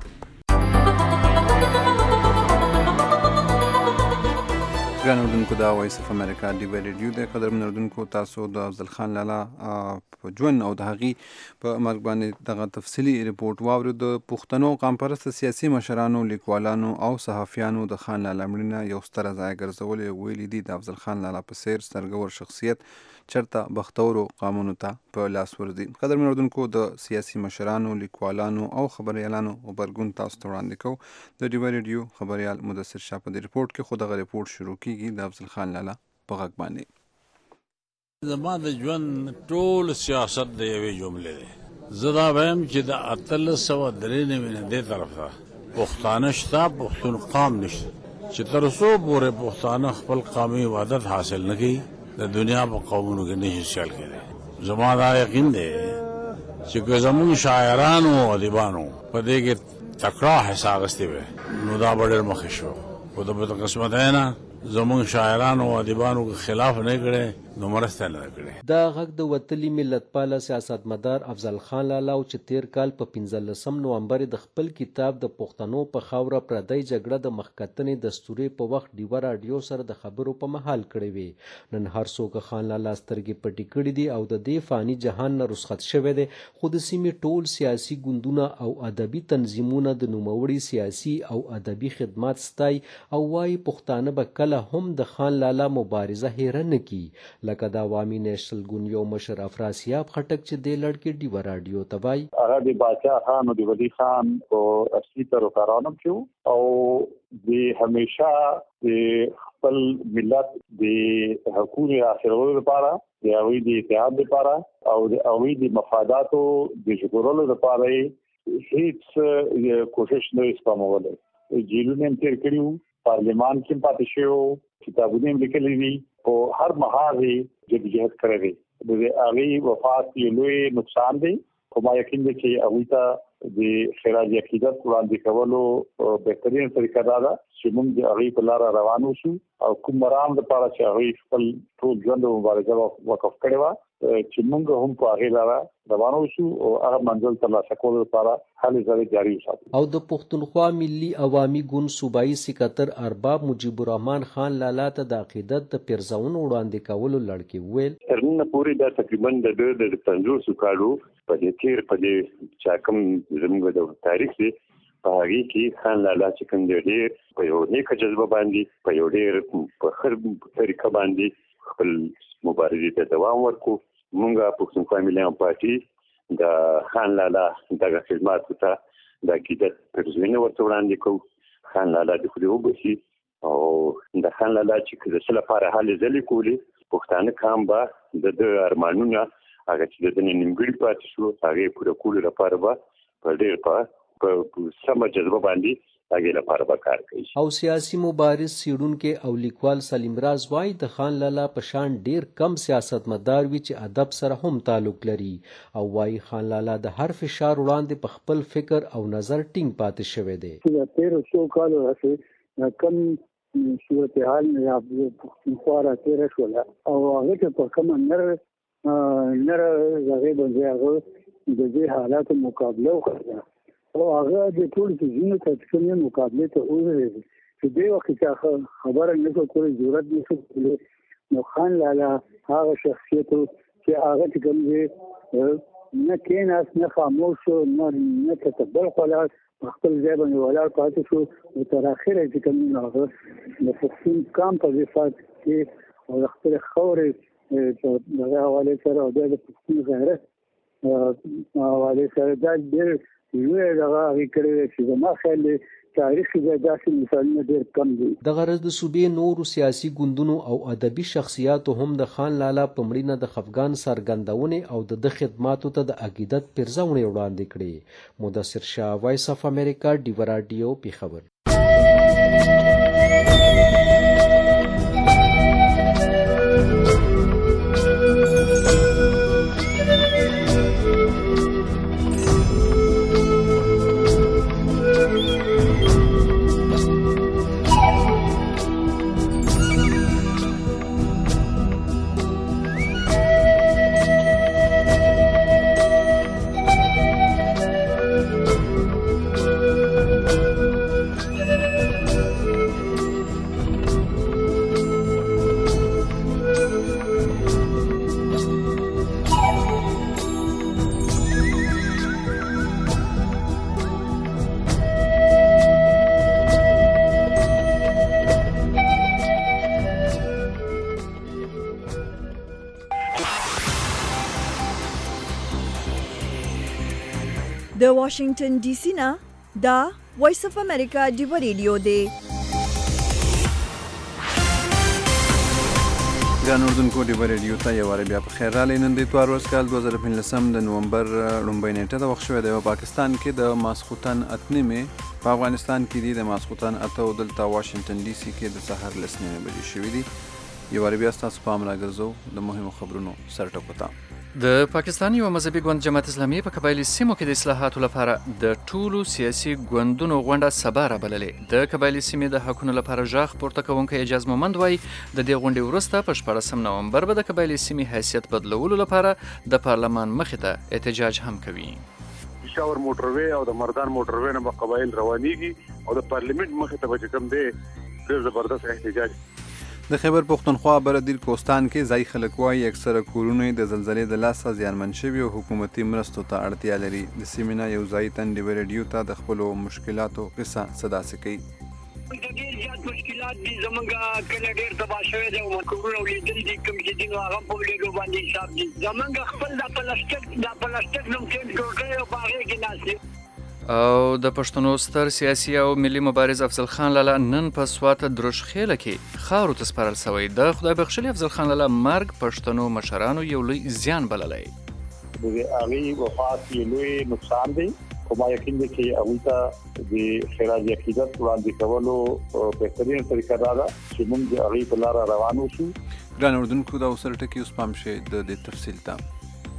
Speaker 2: ګران اردوونکو، دا وایس اف امریکا ډیو ریډیو د قدرمن اردوونکو، تاسو د افضل خان لالا په ژوند او د هغې په مرګ باندې دغه تفصیلي ریپورت واورو. د پښتنو قام پرسته سیاسي مشرانو، لیکوالانو او صحافیانو د خان لالا مړینه یو ستره ضایعه ګرځولې. ویلي دي د افضل خان لالا په څېر سترګور شخصیت چرته بختورو قامونو ته په لاس ورځي. قدرمن اردوونکو، د سیاسي مشرانو، لیکوالانو او خبریالانو غبرګون تاسو ته وړاندې کوو. د ډیو ریډیو خبریال مدثر شاه په دې ریپورت کې خو دغه ریپورت شروع کیږي د افضل خان لالا په غږ باندې.
Speaker 13: زما د ژوند ټول سیاست د یوې جملې دی. زه دا وایم چې د 1893 نه دې طرف ته پښتانه شته، پښتون قام نشته. چې تر څو پورې پښتانه خپل قومي وحدت حاصل نه کړي، د دنیا په قومونو کې نشي سیال کېدی. زما دا یقین دی چې که زموږ شاعرانو او ادیبانو په دې کې تکړه حصه اخیستې وی نو دا به ډېر مخکې شو. خو د بدقسمتۍ نه زموږ شاعرانو او ادیبانو خلاف نه کړی نو مرسته نه کړې.
Speaker 14: دا غږ د وتلي ملت پاله سیاستمدار افضل خان لالا او چې تیر کال په 15 نومبر د خپل کتاب د پښتنو په خاوره پردی جګړه د مخکتنې دستوري په وخت ډیو رادیو سره د خبرو په محل کړی وي. نن هر څوک خان لالا سترګې پټې کړې دي او د دې فانی جهان نه رخصت شوی دی. خو د سیمې ټول سیاسي ګوندونه او ادبي تنظیمونه د نوموړي سیاسي او ادبي خدمات ستای او وايي پښتانه به کله هم د خان لالا مبارزه هېره نه کړي. لکه د عوامي نیشنل ګوند یو مشر افراسیاب خټک چې د لړکې ډیو رادیو ته وایي
Speaker 6: هغه د باچا خان او د ولی خان او اصلي طرفدارانو کې او د همیشه د خپل ملت د حقوق اخرولو لپاره د هغوی د اتحاد لپاره او د هغوی د مفاداتو د ژغورلو لپاره هیڅ کوشش نه سپمولی. جیلونه هم تېر کړي وو، پارلمان کې پاتې شوی، کتابونه هم لیکلي دي، په هر مهال جدوجہد کړی دی. د هغې وفات یو لوی نقصان دی. خو ما یقین دی چې هغوی ته د خراج عقیدت وړاندې کولو بهترین طریقه دا ده چې موږ د هغې په لاره روان اوسو او کوم مرام دپاره چې هغوی خپل ټول ژوند او مبارزه وقف کړې وه چې موږ هم په هغې لاره روان اوسو او هغه منزل ترلاسه کولو لپاره هلې ځلې جاري وساتو.
Speaker 14: او د پښتونخوا ملي عوامي ګوند صوبایي سکتر ارباب مجیب الرحمن خان لالا ته د عقیدت د پیرزونو وړاندې کولو لړکې وویل
Speaker 15: تر نن پورې دا تقریبا د 50 کالو په دې تیر په دې چې کوم زموږ د تاریخ دی په هغه کې خان لالا چې کوم دی ډېر په یو نیکه جذبه باندې په یو ډېر په خیر طریقه باندې خپل مبارزې ته دوام ورکړو. موږ پښتونخوا ملي پارټي د خان لالا دغه خدماتو ته د عقیدت پیرزوینه ورته وړاندې کوو. خان لالا د خدای وبخښي او د خان لالا چې د څه لپاره هلې ځلې کولې پښتانه قام به د ارمانونه هغه چې د نیمګړي پاتې شو هغې پوره کولو لپاره به په ډېر په سمه جذبه باندې هغې لپاره به کار کوي.
Speaker 14: او سیاسي مبارز څېړونکی او لیکوال سلیم راز وایي د خان لالا په شان ډېر کم سیاستمدار وي چې ادب سره هم تعلق لري او وایي خان لالا د هر فشار وړاندې په خپل فکر او نظر ټینګ پاتې شوی دی.
Speaker 16: د 1300 کالو راځي کم صورتحال یا پښتونخوا راتېره شوله او هغې ته په کومه نره هغې باندې هغه د دې حالاتو مقابله وکړه او هغه د ټول څیزونو ته چې کومې مقابلې ته ودرېد چې دې وخت کې خبره نه شو کولی، ضرورت نه شو کولی. نو خان لالا هغه شخصیت چې هغه چې کوم دی نه کېناست، نه خاموش شو، نه تکبر خلاص په خپل ځای باندې ولاړ پاتې شو او تر اخره چې کوم هغه د پښتون قام په دفاع کې او د خپلې خاورې دغه حوالې سره او بیا د پښتون غیرت حوالې سره دا ډېر لوی دغه هغې کړی دی چې زما خیال دی تاریخ کې داسې مثالونه ډېر کم دي.
Speaker 14: دغه ورځ د صوبې نورو سیاسي ګوندونو او ادبي شخصیاتو هم د خان لالا په مړینه د خفګان څرګندونې او د خدماتو ته د عقیدت پیرزونې وړاندې کړې. مدثر شاه، وایس اف امریکا، ډیو رادیو، پیښور.
Speaker 1: د واشنگټن ډي سي نه دا وایس اف امریکا ډیو ریډیو دی.
Speaker 2: ګران اردوونکو ډیو ریډیو ته یو وار بیا په خیر راغلی. نن د اتوار ورځ کال 2015 د نومبر لومړۍ نیټه د وخت شوې ده. په پاکستان کې د ماسخوتن 8 په افغانستان کې دي د ماسخوتن 8 دلته واشنگټن ډي سي کې د سحر 9 بجې شوې دي. یو وار بیا ستاسو پام راګرځو د مهمو خبرونو سرټکو ته.
Speaker 3: د پاکستان یو مذهبي ګوند جماعت اسلامي په قبایلي سیمو کې د اصلاحاتو لپاره د ټولو سیاسي ګوندونو غونډه سبا رابللې. د قبایلي سیمې د حقونو لپاره غږ پورته کوونکی اعجاز مومند وایي د دې غونډې وروسته په 14 نومبر به د قبایلي سیمې حیثیت بدلولو لپاره د پارلمان مخې ته احتجاج هم کوي.
Speaker 4: پېښور موټروي او د مردان موټروي نه به قبایل روانيږي او د پارلیمنت مخې ته به کوم دی ډېر زبردست احتجاج.
Speaker 2: د خیبر پښتونخوا بردیر کوستان کې ځای خلک وایي اکثره کورونه د زلزلې د لاسه زیانمن شوي او حکومتي مرستو ته اړتیا لري. د سیمې یو ځای تن ډیو ریډیو ته د خپلو مشکلاتو قصه صداسې کوي.
Speaker 5: ډېر زیات مشکلات دي زمونږ کله ډېر تباه شوی دی او کورونه ولیدل دي کوم چې دي نو هغه په ولیدو باندې حساب دي. زمونږ خپل د پلاستیک نوم چینج کړی او په هغې کې ناست دي.
Speaker 3: او د پښتنو ستر سیاسي او ملي مبارز افضل خان لالا نن په سوات دروشخېله کې خاورو ته سپارل شوی. د خدای بخښلي افضل خان لالا مرګ پښتنو مشرانو یو لوی زیان بللی.
Speaker 6: د هغې وفات یې لوی نقصان دی خو ما یقین دی چې هغوی ته د خراج عقیدت وړاندې کولو بهترینه طریقه دا ده چې موږ د هغې په لاره روان اوسو.
Speaker 2: ګران اردوونکو دا اوس ټکي اوس پام شي د دې تفصیل ته.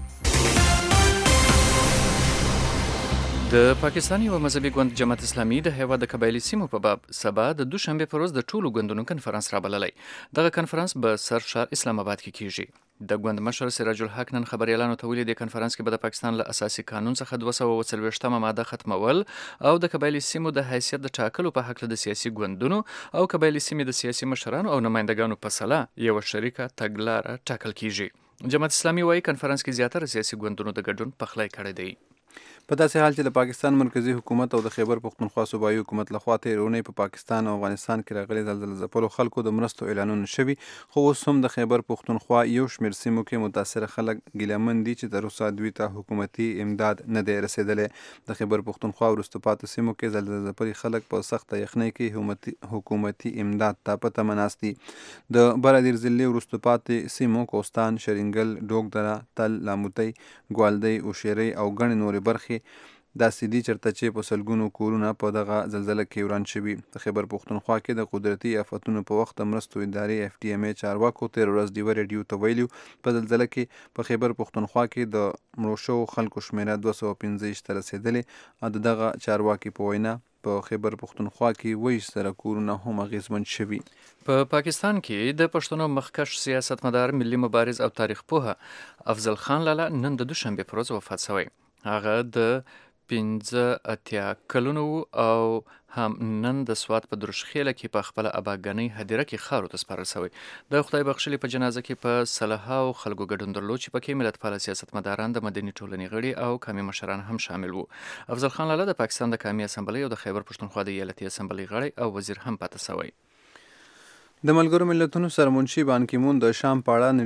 Speaker 3: د پاکستان یو مذهبي ګوند جماعت اسلامي د هیواد د قبایلي سیمو په باب سبا د دوشنبه پر ورځ د ټولو ګوندونو کنفرانس رابللی. دغه کنفرانس به سر شهر اسلام آباد کې کیږي. د ګوند مشر سراج الحق نن خبريالانو ته ویلي د کنفرانس کې به د پاکستان له اساسي قانون څخه 240 ماده ختمول او د قبایلي سیمو د حیثیت د ټاکلو په حق د سیاسي ګوندونو او قبایلي سیمې د سیاسي مشرانو او نمائندګانو په سلا یو شریکه تګلاره ټاکل کیږي. جماعت اسلامي وايي کنفرانس کې زیاتره سیاسي ګوندونو د ګډون پخلی کړی دی.
Speaker 2: په داسې حال چې د پاکستان مرکزی حکومت او د خیبر پښتونخوا صوبایي حکومت لخوا تېرې اونۍ په پاکستان او افغانستان کې راغلي زلزلې ځپلو خلکو د مرستو اعلانونه شوي، خو اوس هم د خیبر پښتونخوا یو شمېر سیمو کې متاثره خلک ګیلهمن دي چې تر اوسه دوی ته حکومتي امداد نه دی رسېدلی. د خیبر پښتونخوا وروسته پاتې سیمو کې زلزلې ځپلي خلک په سخته یخنۍ کې حکومتي امداد ته په تمه ناست دي. د بردیر ضلعې وروسته پاتې سیمو کوستان، شرینګل، ډوګدره، تل، لاموتی، ګوالدی، اوشیری او ګڼې نورې برخې داسې دي چېرته چې په سلګونو کورونه په دغه زلزله کې وران شوي. د خیبر پښتونخوا کې د قدرتي آفتونو په وخت د مرستو ادارې FDMA چارواکو تېره ورځ ډیوه ریډیو ته ویلي په زلزله کې په خیبر پښتونخوا کې د مړو شوو خلکو شمېره 225 ته رسېدلې او د دغه چارواکي په وینا په خیبر پښتونخوا کې 20 زره کورونه هم اغېزمن شوي.
Speaker 3: په پاکستان کې د پښتنو مخکښ سیاستمدار، ملي مبارز او تاریخ پوه افضل خان لالا نن د دوشنبې پر ورځ وفات شوی. هغه د 85 کلونو او هم نن د سوات په دروشخېله کې په خپله اباګنۍ هدیره کې خاورو ته سپارل شوی. د خدای بخښلي په جنازه کې په سلهاو خلکو ګډون درلود چې پکې ملتپاله سیاستمداران، د مدني ټولنې غړي او قومي مشران هم شامل وو. افضل خان لالا د پاکستان د قومي اسمبلۍ او د خیبر پښتونخوا د ایالتي اسمبلۍ غړی او وزیر هم پاتې شوی.
Speaker 2: د ملګرو ملتونو سرمنشي بان کی مون د شام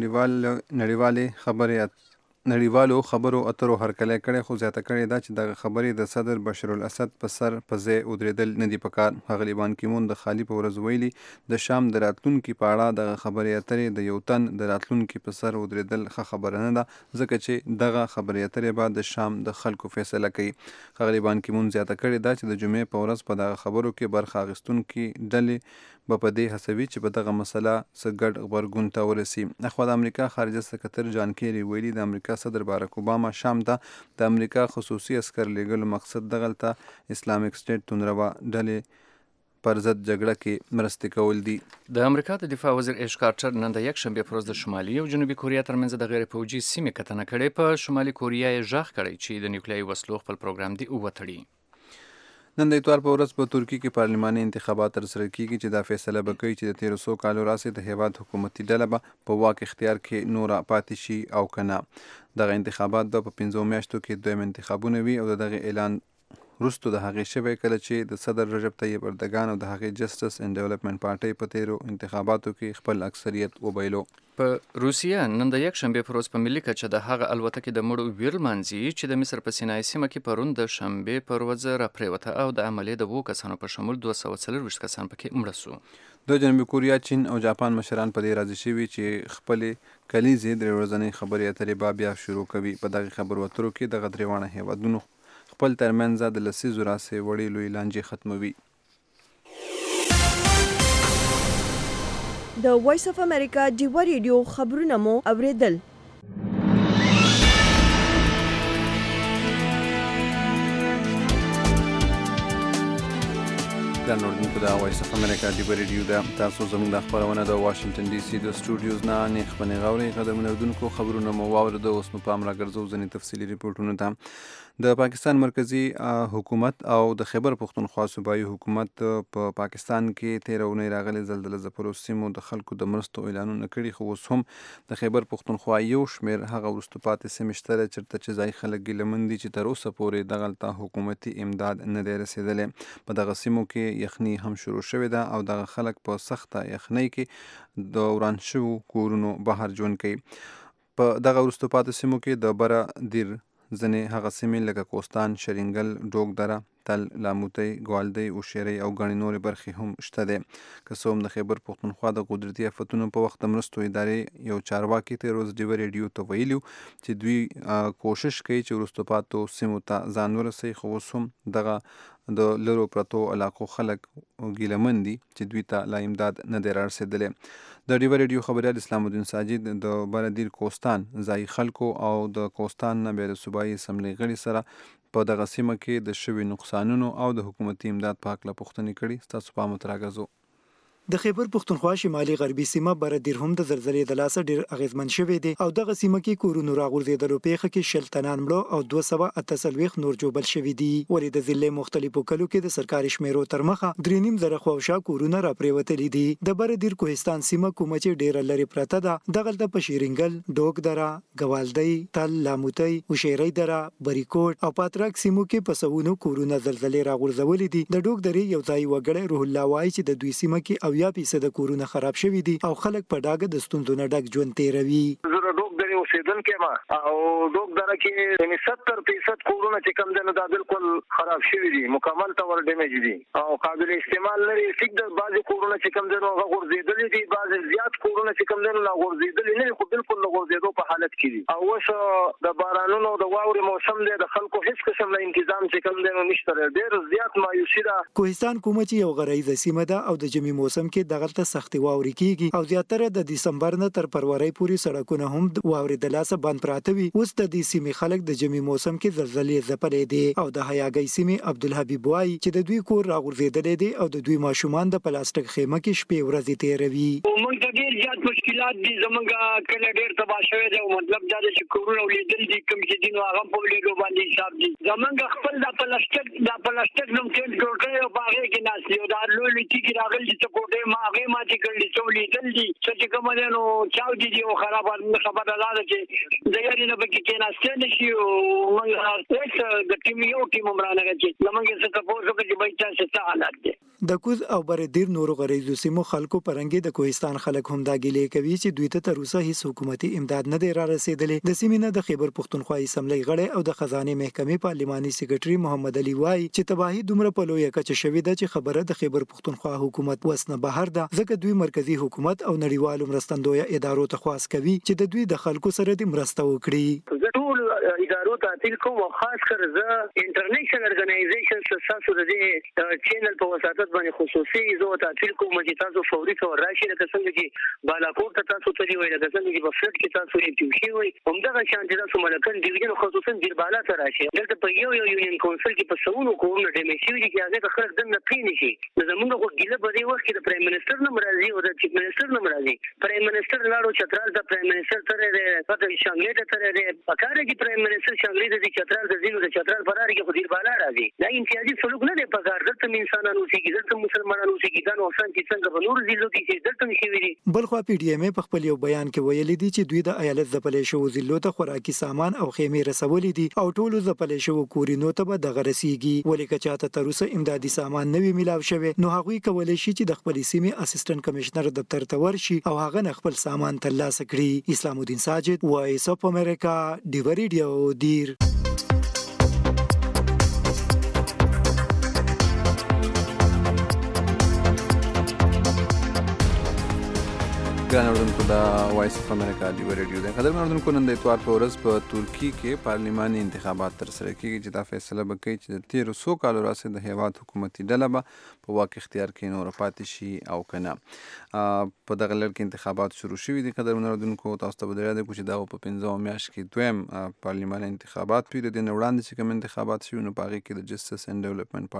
Speaker 2: پاړه نړیوالو خبرو اترو هرکلی کړی، خو زیاته کړې ده چې دغه خبرې د صدر بشر الاسد په سر په ځای ودرېدل نه دي پکار. ښاغلي بان کی مون د خالي په ورځ ویلي د شام د راتلونکي په اړه دغه خبرې اترې د یو تن د راتلونکي په سر ودرېدل ښه خبره نه ده، ځکه چې دغه خبرې اترې به د شام د خلکو فیصله کوي. ښاغلي بان کی مون زیاته کړې ده چې د جمعې په ورځ په دغه خبرو کې برخه اخیستونکي ډلې به په دې هڅوي چې په دغه مسله څه ګډ غبرګون ته ورسي. اخوا د امریکا خارجه سکرتر جان کیری ویلي د امریکا صدر بارک اوباما شام ته د امریکا خصوصي عسکر لیږلو مقصد دغلته اسلامک سټیټ توندروا ډلې پر ضد جګړه کې مرستې کول دي.
Speaker 3: د امریکا د دفاع وزیر ایش کارټر نن د یکشنبې پر ورځ د شمالي او جنوبي کوریا ترمنځ د غیر پوځي سیمې کتنه کړې. په شمالي کوریا یې غږ کړی چې د نیوکلیري وسلو خپل پروګرام دی وتړي.
Speaker 2: نن د اتوار په ورځ په ترکیه کې پارلماني انتخابات ترسره کیږي چې دا فیصله به کوي چې د 1300 کالو راهیسې د هیواد حکومتي ډله به په واک اختیار کې نوره پاتې شي او که نه. دغه انتخابات به په 5 میاشتو کې دویم انتخابونه وي او د دغه اعلان وروسته د هغې شوی کله چې د صدر رجب طیب اردګان او د هغې جسټس اینډ ډیولپمنٹ پارټۍ په تیرو انتخاباتو کې خپل اکثریت وبایلو.
Speaker 3: په روسیه نن د یک شنبې په ورځ په ملي کچه د هغه الوتکې د مړو ویر لمانځي چې د مصر په سینای سیمه کې پرون د شنبې پر ورځ راپرېوته او د عملیې د 2 کسانو په شمول 240 کسان پکې مړه شو.
Speaker 2: د جنوبي کوریا، چین او جاپان مشران په دې راضي شوي چې خپلې کلیزې 3 ورځنۍ خبرې اترې بیا شروع کوي. په دغه خبرو اترو کې دغه درېواړه هیوادونو خپل ترمنځ د لسیزو راهیسې وړې لویې لانجې ختموي.
Speaker 1: د وایس اف امریکا ډیوا ریډیو خبرونه مو اوریدل.
Speaker 2: ګران اوریدونکو، د وایس اف امریکا ډیوا ریډیو ده. تاسو زموږ د خپرونه د واشنگټن ډي سي د سټوډیوز نه نیخ پنې غوړې قدرمن اوریدونکو خبرونه مو واورید. اوس مو پام راګرځو ځینې تفصیلي ریپورټونو ته. د پاکستان مرکزی حکومت او د خیبر پختونخوا صوبایي حکومت په پاکستان کې 13 اونۍ راغلي زلزلې ځپلو سیمو د خلکو د مرستو اعلانونه کړي، خو اوس هم د خیبر پختونخوا یو شمېر هغه وروسته پاتې سیمې شته چېرته چې ځایي خلک ګیلمن دي چې تر اوسه پورې دغلته حکومتي امداد نه دی رسېدلی. په دغه سیمو کې یخني هم شروع شوې ده او دغه خلک په سخته یخنۍ کې د وران شوو کورونو بهر ژوند کوي. په دغه وروسته پاتې سیمو کې د بره دیر ځینې هغه سیمې لکه کوستان، شرینګل، ډوک دره، تل، لاموتی، ګوالدی، اوشیری او ګڼې نورې برخې هم شته دی. که څه هم د خیبر پختونخوا د قدرتي آفتونو په وخت د مرستو ادارې یو چارواکي تېر ورځ ډیوا ریډیو ته ویلي چې دوی کوشش کوي چې وروسته پاتو سیمو ته ځان ورسوي، خو اوس هم دغه د لرو پرتو علاقو خلک ګیلمن دي چې دوی ته لا امداد نه دی رارسېدلی. د ډیوا ریډیو خبریال اسلام الدین ساجد د بردیر کوستان ځایي خلکو او د کوستان نه بیا د صوبایي اسمبلۍ غړي سره په دغه سیمه کې د شوي نقصانونو او د حکومتي امداد په هکله پوښتنې کړي. ستاسو پام ته راګرځو.
Speaker 17: د خیبر پختونخوا شمالي غربي سیمه بردیر هم د زلزلې د لاسه ډیر اغیزمن شوې دي او دغه سیمه کې کورونو راغورځېدلو پیښه کې 60 تنان مړه او 248 نور جوبل شوي دي. ولې د ضلع مختلفو کلو کې د سرکاري شمیرو تر مخه 3.5 زره خواوشا کورونه راپریوتلي دي. د بردیر کوهستان سیمه کومه چې ډیره لري پرته ده، دغلته په شیرینګل، ډوک دره، ګوالدی، تل، لاموتی، اوشیری دره، بریکوټ او پاتراک سیمو کې په سوونو کورونه زلزلې راغورځولې دي. د ډوک درې یو ځای وګړی روح الله وایي چې د دوی سیمه کې 80% کورونه خراب شوي دي او خلک په ډاګه د ستونزو نه ډک ژوند تیروي.
Speaker 18: زه د ډوک درې اوسېدونکی یم او ډوک دره کې 70% کورونه چې کوم دي نو دا بالکل خراب شوي دي، مکمل طور ډیمیج دي او قابل استعمال لري. ټیک د بعضې کورونه چې کوم دي نو هغه غورځېدلي دي، بعضې زیات کورونه چې کوم دي نو غورځېدلي نه دي، خو بالکل د غورځېدو په حالت کې دي. او اوس د بارانونو د واورې موسم دی، د خلکو هیڅ قسم نه تنظیم چې کوم دی نو نشته، ډېر زیات مایوسي ده.
Speaker 17: کوهستان کومه چې یو غرایزه سیمه ده او د ژمي موسم کې دغلته سختي واوري کیږي او زیاتره د دسمبر نه تر فروری پورې سړکونه هم د واورې د لاسه بند پراته وي. اوس د دې سیمې خلک د ژمي موسم کې زلزلې ځپلې دي او د حیاګۍ سیمې عبدالحبیب وایي چې د دوی کور راغورځېدلی دی او د دوی ماشومان د پلاستیک خیمه کې شپې ورځې تیروي.
Speaker 5: موږ ته ډېر زیات مشکلات دي، زموږ کله ډېر تباه شوی دی. مطلب دا دی چې کورونه ولیدل دي، کوم چې دي نو هغه په ولیدو باندې حساب دي. زموږ خپل دا پلاستیک نوم ټینټ جوړ کړی او په هغې کې ناست دي او دا لوی لوی تیږې راغلي دي، څه کوټې هغې ماتې کړلي، څه ولیدل دي، څه چې کومه دی نو چاودې دي او خبره دا ده چې د یارې نه پکې کېناستی نه شي. او موږ هېڅ د ټیم یو ټیم هم رانغی چې زموږ یې څه تپوس وکړه چې بهي تاسې څه حالت دی.
Speaker 17: د کوز او بردیر نورو غریزو سیمو خلکو پرنګې د کوهستان خلک هم دا ګیلې کوي چې دوی ته تر اوسه هیڅ حکومتي امداد نه دی را رسېدلی. د سیمې نه د خیبر پختونخوا اسمبلۍ غړی او د خزانې محکمې پارلماني سکرټري محمد علي وایي چې تباهي دومره په لویه کچه شوې ده چې خبره د خیبر پختونخوا حکومت وس نه بهر ده، ځکه دوی مرکزی حکومت او نړیوالو مرستندویه ادارو ته خواست کوي چې د دوی د خلکو سره د مرسته وکړي.
Speaker 18: زه ټول ادارو ته اپیل کوم او خاص کر زه انټرنیشنل ارګنایزیشنز تاسو د دې چینل په وساتت باندې خصوصي زه ته اپیل کوم چې تاسو فوري تور راشي، لکه څنګه چې بالاکوټ ته تاسو تللی وئ، لکه څنګه چې په فلټ کې تاسو یې پیوشي وئ، همدغه شان چې تاسو ملکن ډیویژن خصوصا دیربالا ته راشي. دلته په یو یونین کونسل کې په سوونو کورونه ډیمیج شوي دي چې هغې ته خلک دننه پرې نه شي. زموږ خو ګیله په دې وخت کې د پرایم منسټر نه هم راځي او د چیف منسټر نه هم راځي. پرایم منسټر لاړو چترال ته، پرایم منسټر تللی دی، پته شانګلې ته تللی دی، په کار کې پرایم منسټر چې انګریز د چترال د زینو د چترال فرار کې خدیر بالا راځي دا امتیازي سلوک نه دی په کار دلته انسانانو چې دلته مسلمانانو چې دا نوسان چې څنګه په نور ضلعو کې چې دلته نشي ویلي.
Speaker 17: بلخوا پی ډی ایم په خپل یو بیان کې ویلي دي چې دوی د ایالت ځپلې شو ضلعو ته خوراکي سامان او خیمې رسولې دي او ټولو ځپلې شو کورینو ته به دغه رسیږي ولې که چاته تر اوسه امدادي سامان نه وي میلاو شوی نو هغوی کولی شي چې د خپلې سیمې اسسټنټ کمشنر دفتر ته ورشي او هغه نه خپل سامان ترلاسه کړي. اسلام الدین ساجد وایس اف امریکا ډیو ریډیو دیر.
Speaker 2: ګران اوریدونکو دا وایس اف امریکا ډیو ریډیو دی. قدرمن اوریدونکو نن د اتوار په ورځ په ترکیه کې پارلماني انتخابات ترسره کیږي چې دا فیصله به کوي چې د تیرو څو کالو راهیسې د هیواد حکومتي ډله به په واک اختیار کې نور پاتې شي او که نه. په دغه لړ کې انتخابات شروع شوي دي. قدرمن اوریدونکو تاسو ته به در یاد کړو چې دا په 15 میاشت کې دویم پارلماني انتخابات وي. د دې نه وړاندې چې کوم انتخابات شوي نو په هغې کې د جسټس اینډ ډیولپمنټ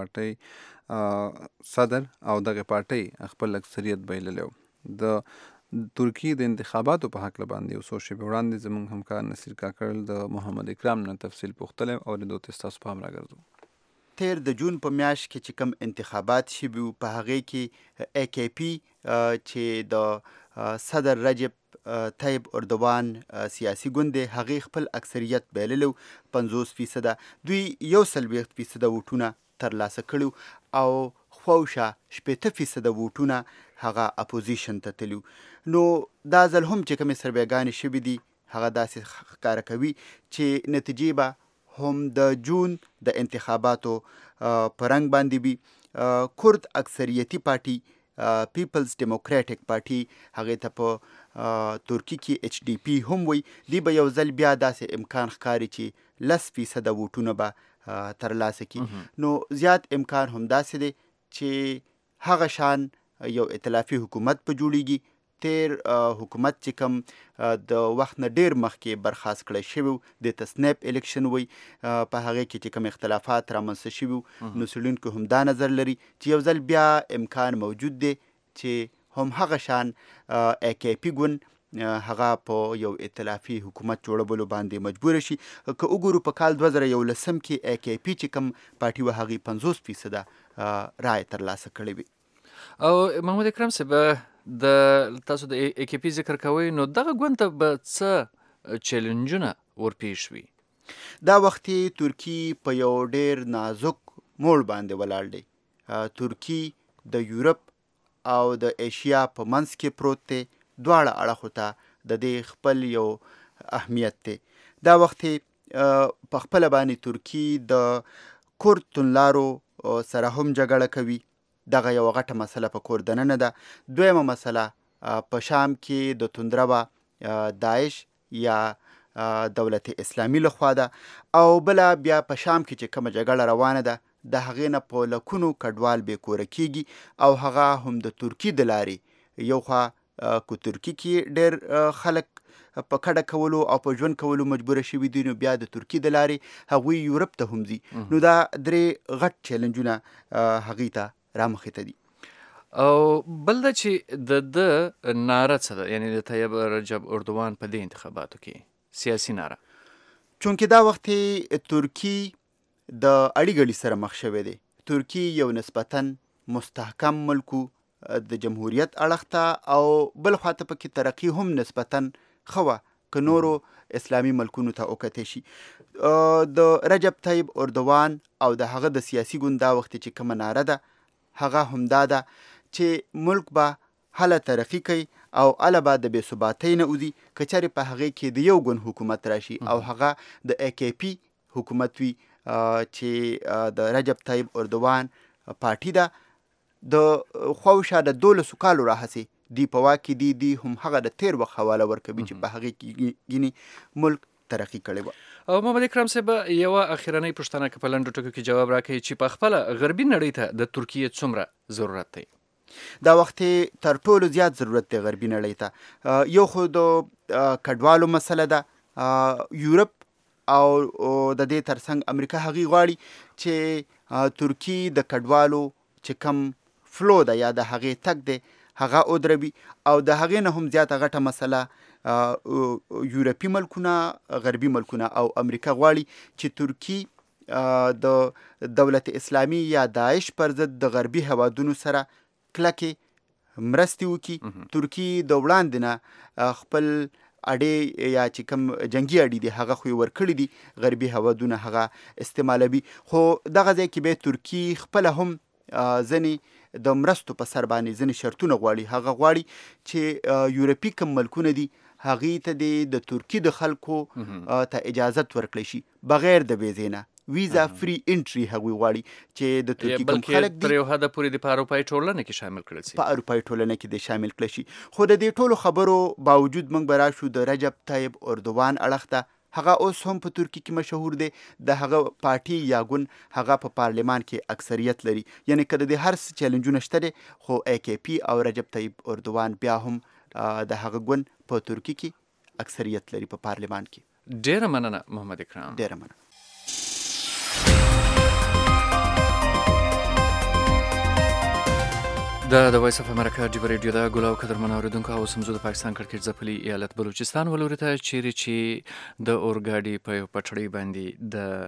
Speaker 2: پارټۍ صدر او دغه پارټۍ خپل اکثریت بایللی و. د ترکیه د انتخاباتو په حق باندې یو څو شېبې وړاندې زموږ همکار نصیر کاکړ د محمد اکرام نه تفصیل پوښتلی او اورېدو ته ستاسو پام راګرځو.
Speaker 19: تیر د جون په میاشت کې چې کوم انتخابات شوي وو په هغې کې ای کی پی چې د صدر رجب طیب اردوان سیاسي ګوند دی هغې خپل اکثریت بایللی و 50%. دوی 41% ووټونه ترلاسه کړي او خواوشا 80% ووټونه هغه اپوزیشن ته تللي. نو دا ځل هم چې کومې سروېګانې شوي دي هغه داسې ښکاره کوي چې نتیجې به هم د جون د انتخاباتو په رنګ باندې وي. کرد اکثریتي پارټي پیپلز ډیموکریټک پارټي هغې ته په ترکیه کې ایچ ډي پی هم وي. دی به یو ځل بیا داسې امکان ښکاري چې 10% ووټونه به ترلاسه کړي. نو زیات امکان هم داسې دی چې هغه شان یو ائتلافي حکومت په جوړیږي. تیر حکومت چې کوم د وخت نه ډیر مخکې برخاست کړی شوی د تسنیپ الیکشن وي په هغې کې چې کوم اختلافات رامنځته شوي نو څېړونکي هم دا نظر لري چې یو ځل بیا امکان موجود دی چې هم هغه شان ای کی پی ګوند هغه په یو ائتلافي حکومت جوړولو باندې مجبور شي. که وګورو په کال 2011 کې ای کی پی چې کوم پارټي و هغې 50% رای ترلاسه کړی وي.
Speaker 3: او محمد اکرم صاحب د تاسو د ای کی پی ذکر کوئ نو دغه ګوند ته به څه چیلنجونه ورپېښ وي؟
Speaker 19: دا وختي ترکیه په یو ډیر نازک موړ باندې ولاړ دی. ترکیه د یورپ او د ایشیا په منځ کې پروت دی. دواړه اړخو ته د دې خپل یو اهمیت دی. دا وختي په خپله باندې ترکیه د کرد توندلارو سره هم جګړه کوي. دغه یو غټه مسله په کور دننه ده. دویمه مسله په شام کې د توندروه داعش یا دولت اسلامی لخوا ده او بله بیا په شام کې چې کومه جګړه روانه ده د هغې نه په لکونو کډوال بې کوره کیږي او هغه هم د ترکیې د لارې یو خوا که ترکیې کې ډېر خلک په کډه کولو او په ژوند کولو مجبوره شوي دي نو بیا د ترکیې د لارې هغوی یورپ ته هم ځي. نو دا درې غټ چیلنجونه هغې ته رامخې ته دي.
Speaker 3: او بل دا چې د ناره څه ده یعنی د طیب رجب اردوان په دې انتخاباتو کې سیاسي ناره
Speaker 19: چونکې دا وختې ترکیه د اړیګړي سره مخ شوی دی. ترکیه یو نسبتاً مستحکم ملکو د جمهوریت اړخ ته او بل خواته پکې ترقي هم نسبتاً ښه وه که نورو اسلامي ملکونو ته وکتې شي. د رجب طیب اردوان او د هغه د سیاسي ګوند دا وختې چې کومه ناره ده هغه هم دا ده چې ملک به هله ترقي کوي او هله به د بې ثباتۍ نه وځي که چېرې په هغې کې د یو ګوند حکومت راشي او هغه د ای کی پی حکومت وي چې د رجب طیب اردوان پارټي ده. د خواوشا د 12 کالو راهیسې دی په واک کې دی هم هغه د تیر وخت حواله ورکوي چې په هغې کې ګینې ملک ترقی کړی و.
Speaker 3: او محمد اکرم صاحب یوه اخرنۍ پوښتنه که په لنډو ټکو کې جواب راکړئ چې په خپله غربي نړۍ ته د ترکیې څومره ضرورت دی؟
Speaker 19: دا وخت تر ټولو زیات ضرورت دی غربي نړۍ ته. یو خو د کډوالو مسله ده. یورپ او د دې ترڅنګ امریکا هغې غواړي چې ترکیې د کډوالو چې کم فلو ده یا د هغې تګ دی هغه ودروي او د هغې نه هم زیاته غټه مسله یورپی ملکونه، غربي ملکونه او امریکا غواړي چې ترکی د دولت اسلامی یا داعش پر ضد د غربي هوادونو سره کلکې مرستې وکړي. ترکی د وړاندې نه خپل اډې یا چې کوم جنگي اډې دي هغه خو ورکړي دي، غربي هوادونه هغه استعمالوي. خو دغه ځای کې به ترکی خپل هم ځنې د مرستو په سر باندې ځنې شرطونه غواړي. هغه غواړي چې یورپي کوم ملکونه دي هغې ته د ترکی د خلکو ته اجازت ورکړی شي بغیر د ویزې نه، ویزا فری انټری هغوی غواړي چې د ترکی کوم خلک دي
Speaker 3: تر یو حده پورې د په اروپایي ټولنه کې شامل کړل شي،
Speaker 19: په اروپایي ټولنه کې د شامل کړل شي. خو د دې ټولو خبرو باوجود موږ به راشو د رجب طیب اردوان اړخ ته. هغه اوس هم په ترکی کې مشهور دی، د هغه پارټي یا ګوند هغه په پارلمان کې اکثریت لري. یعنی که د دې هر څه چیلنجونه شته دي، خو AKP او رجب طیب اردوان بیا هم د هغه ګوند په ترکی کې اکثریت لري په پارلمان کې.
Speaker 3: ډیره مننه محمد اکرام.
Speaker 19: ډیره مننه.
Speaker 3: د وایس اف امریکا ډیو ریډیو دا ګلاو قدرمن اوریدونکو، اوس هم زه د پاکستان کړکېچ ځپلي ایالت بلوچستان ولوري ته چیرې چې د اورګاډي په یو پټړۍ باندې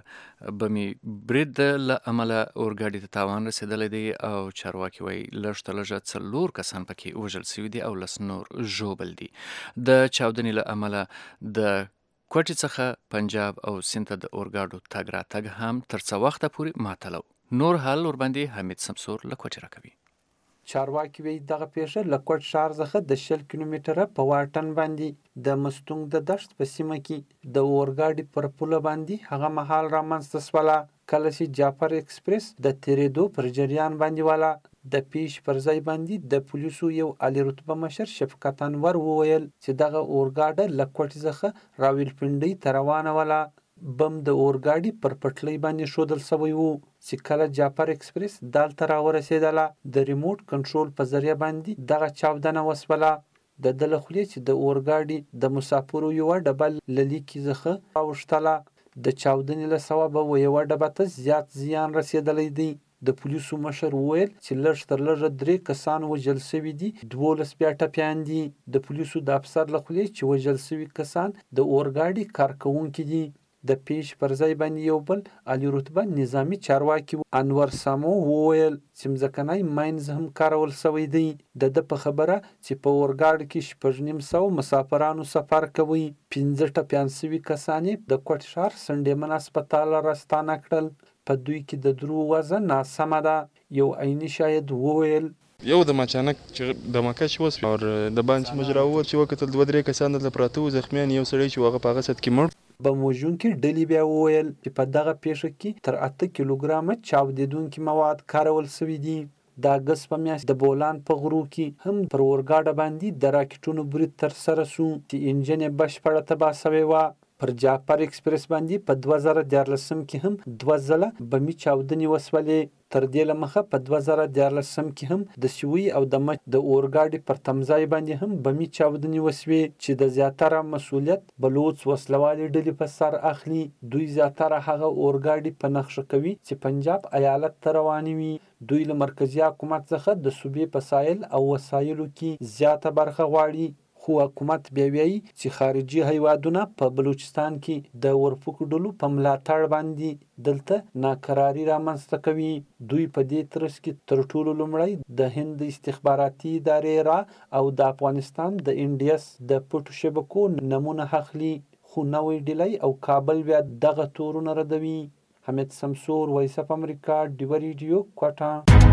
Speaker 3: د بمي برید له امله اورګاډي ته تاوان رسېدلی دی او چارواکي وایي لږ تر لږه 4 کسان پکې وژل سوي دي او 10 نور ژوبل دي. د چاودنې له امله د کوټې څخه پنجاب او سیند ته د اورګاډو تګ راتګ هم تر څه وخته پورې معطل و. نور حال ورباندې حمید سمسور له کوټې راکوي.
Speaker 7: چارواکي وایي دغه پیښه له کوټ ښار څخه د 10 کیلومتره په واټن باندې د مستونګ د دشت په سیمه کې د اورګاډي پر پوله باندې هغه مهال رامنځته شوله کله چې جعفر اکسپریس د تیریدو پر جریان باندې والا. د پیښ پر ځای باندې د پولیسو یو عالی رتبه مشر شفقت انور وویل چې دغه اورګاډی له کوټ څخه راولپنډۍ ته روانه وله. بم د اورګاډي پر پټلۍ باندې ښودل شوی و چې کله جعفر اکسپریس دالته راورسېدله د ریموټ کنټرول په ذریعه باندې دغه چاودنه وسوله. د ده له خولې چې د اورګاډي د مسافرو یوه ډبه له لیکې څخه راوښتله. د چاودنې له سببه یوه ډبه ته زیات زیان رسېدلی دی. د پولیسو مشر وویل چې لږ تر لږه 3 کسان وژل شوي دي، 12 بیا ټپیان دي. د پولیسو د افسر له خولې چې وژل شوي کسان د اورګاډي کارکوونکي دي. د پیښ پر ځای باندې یو بل عالی رتبه نظامی چارواکي انور سامو وویل چې مځکنی ماینز هم کارول شوی دی. د ده په خبره چې په اورګاډي کې 950 مسافرانو سفر کوي، 15 ټپیان شوي کسان د کوټ ښار سنډیمن هسپتال راستانه کړل. په دوی کې د درو وضع ناسمه ده. یو عیني شاهد وویل
Speaker 8: یو د اچانک چې دماکه چې وسوه او د باندې مجرا ووت چې وکتل 2-3 کسان دلته پراته وو، زخمیان یو سړی چې هغه په هغه سد کې مړ.
Speaker 7: بم وژونکي ډلې بیا وویل چې په دغه پیښه کې تر 8 کیلوګرامه چاودېدونکي مواد کارول شوي دي. د اګست په میاشت د بولان په غرو کې هم پر اورګاډه باندې د راکټونو برید ترسره شو چې انجن یې بشپړه تباه شوې وه. پر جعفر اکسپریس باندې په 2014 کې هم 2 ځله بمي چاودنې وسولې. تر دې له مخه په 2014 کې هم د سوي او د مچ د اورګاډي پر تمځای باندې هم بمي چاودنې وسوې چې د زیاتره مسؤلیت بلوچ وسلوالې ډلې په سر اخلي. دوی زیاتره هغه اورګاډي په نقشه کوي چې پنجاب ایالت ته روانې وي. دوی له مرکزي حکومت څخه د صوبې په سایل او وسایلو کې زیاته برخه غواړي. خو حکومت بیا وایي چې خارجي هیوادونه په بلوچستان کې د ورپکو ډلو په ملاتړ باندې دلته ناکراري رامنځته کوي. دوی په دې ترڅ کې تر ټولو لومړی د هند استخباراتي ادارې را او د افغانستان د انډیس د پټو شبکو نمونه اخلي. خو نوې ډیلی او کابل بیا دغه تورونه ردوي. حمید سمسور، وایس اف امریکا، ډیو ریډیو، کوټه.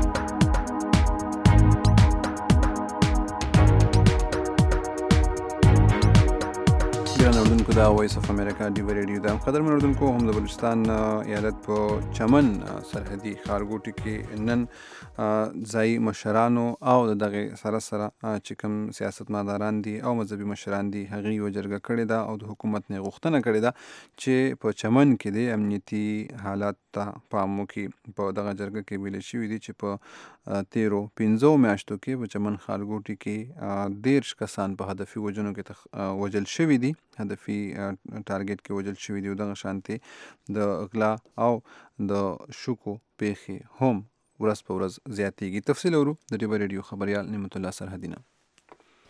Speaker 2: ګران اوریدونکو، دا وایس اف امریکا ډیو ریډیو ده. قدرمن اوریدونکو، هم د بلوچستان ایالت په چمن سرحدي ښارګوټي کې نن ځایي مشرانو او دغه سره چې کوم سیاستمداران دي او مذهبي مشران دي هغې یوه جرګه کړې ده او د حکومت نه غوښتنه کړې ده چې په چمن کې د امنیتي حالات ته پام وکړي. په دغه جرګه کې ویل شوي دي چې په 15 میاشتو کې په چمن ښارګوټي کې 13 کسان په هدفي وژنو کې وژل شوي دي، هدفي ټارګټ کې وژل شوي دي. او دغه شانتې د اغلا او د شوکو پیښې هم ورځ په ورځ زیاتېږي. تفصیل اورو د ډیو ریډیو خبریال نعمت الله سرحدي نه.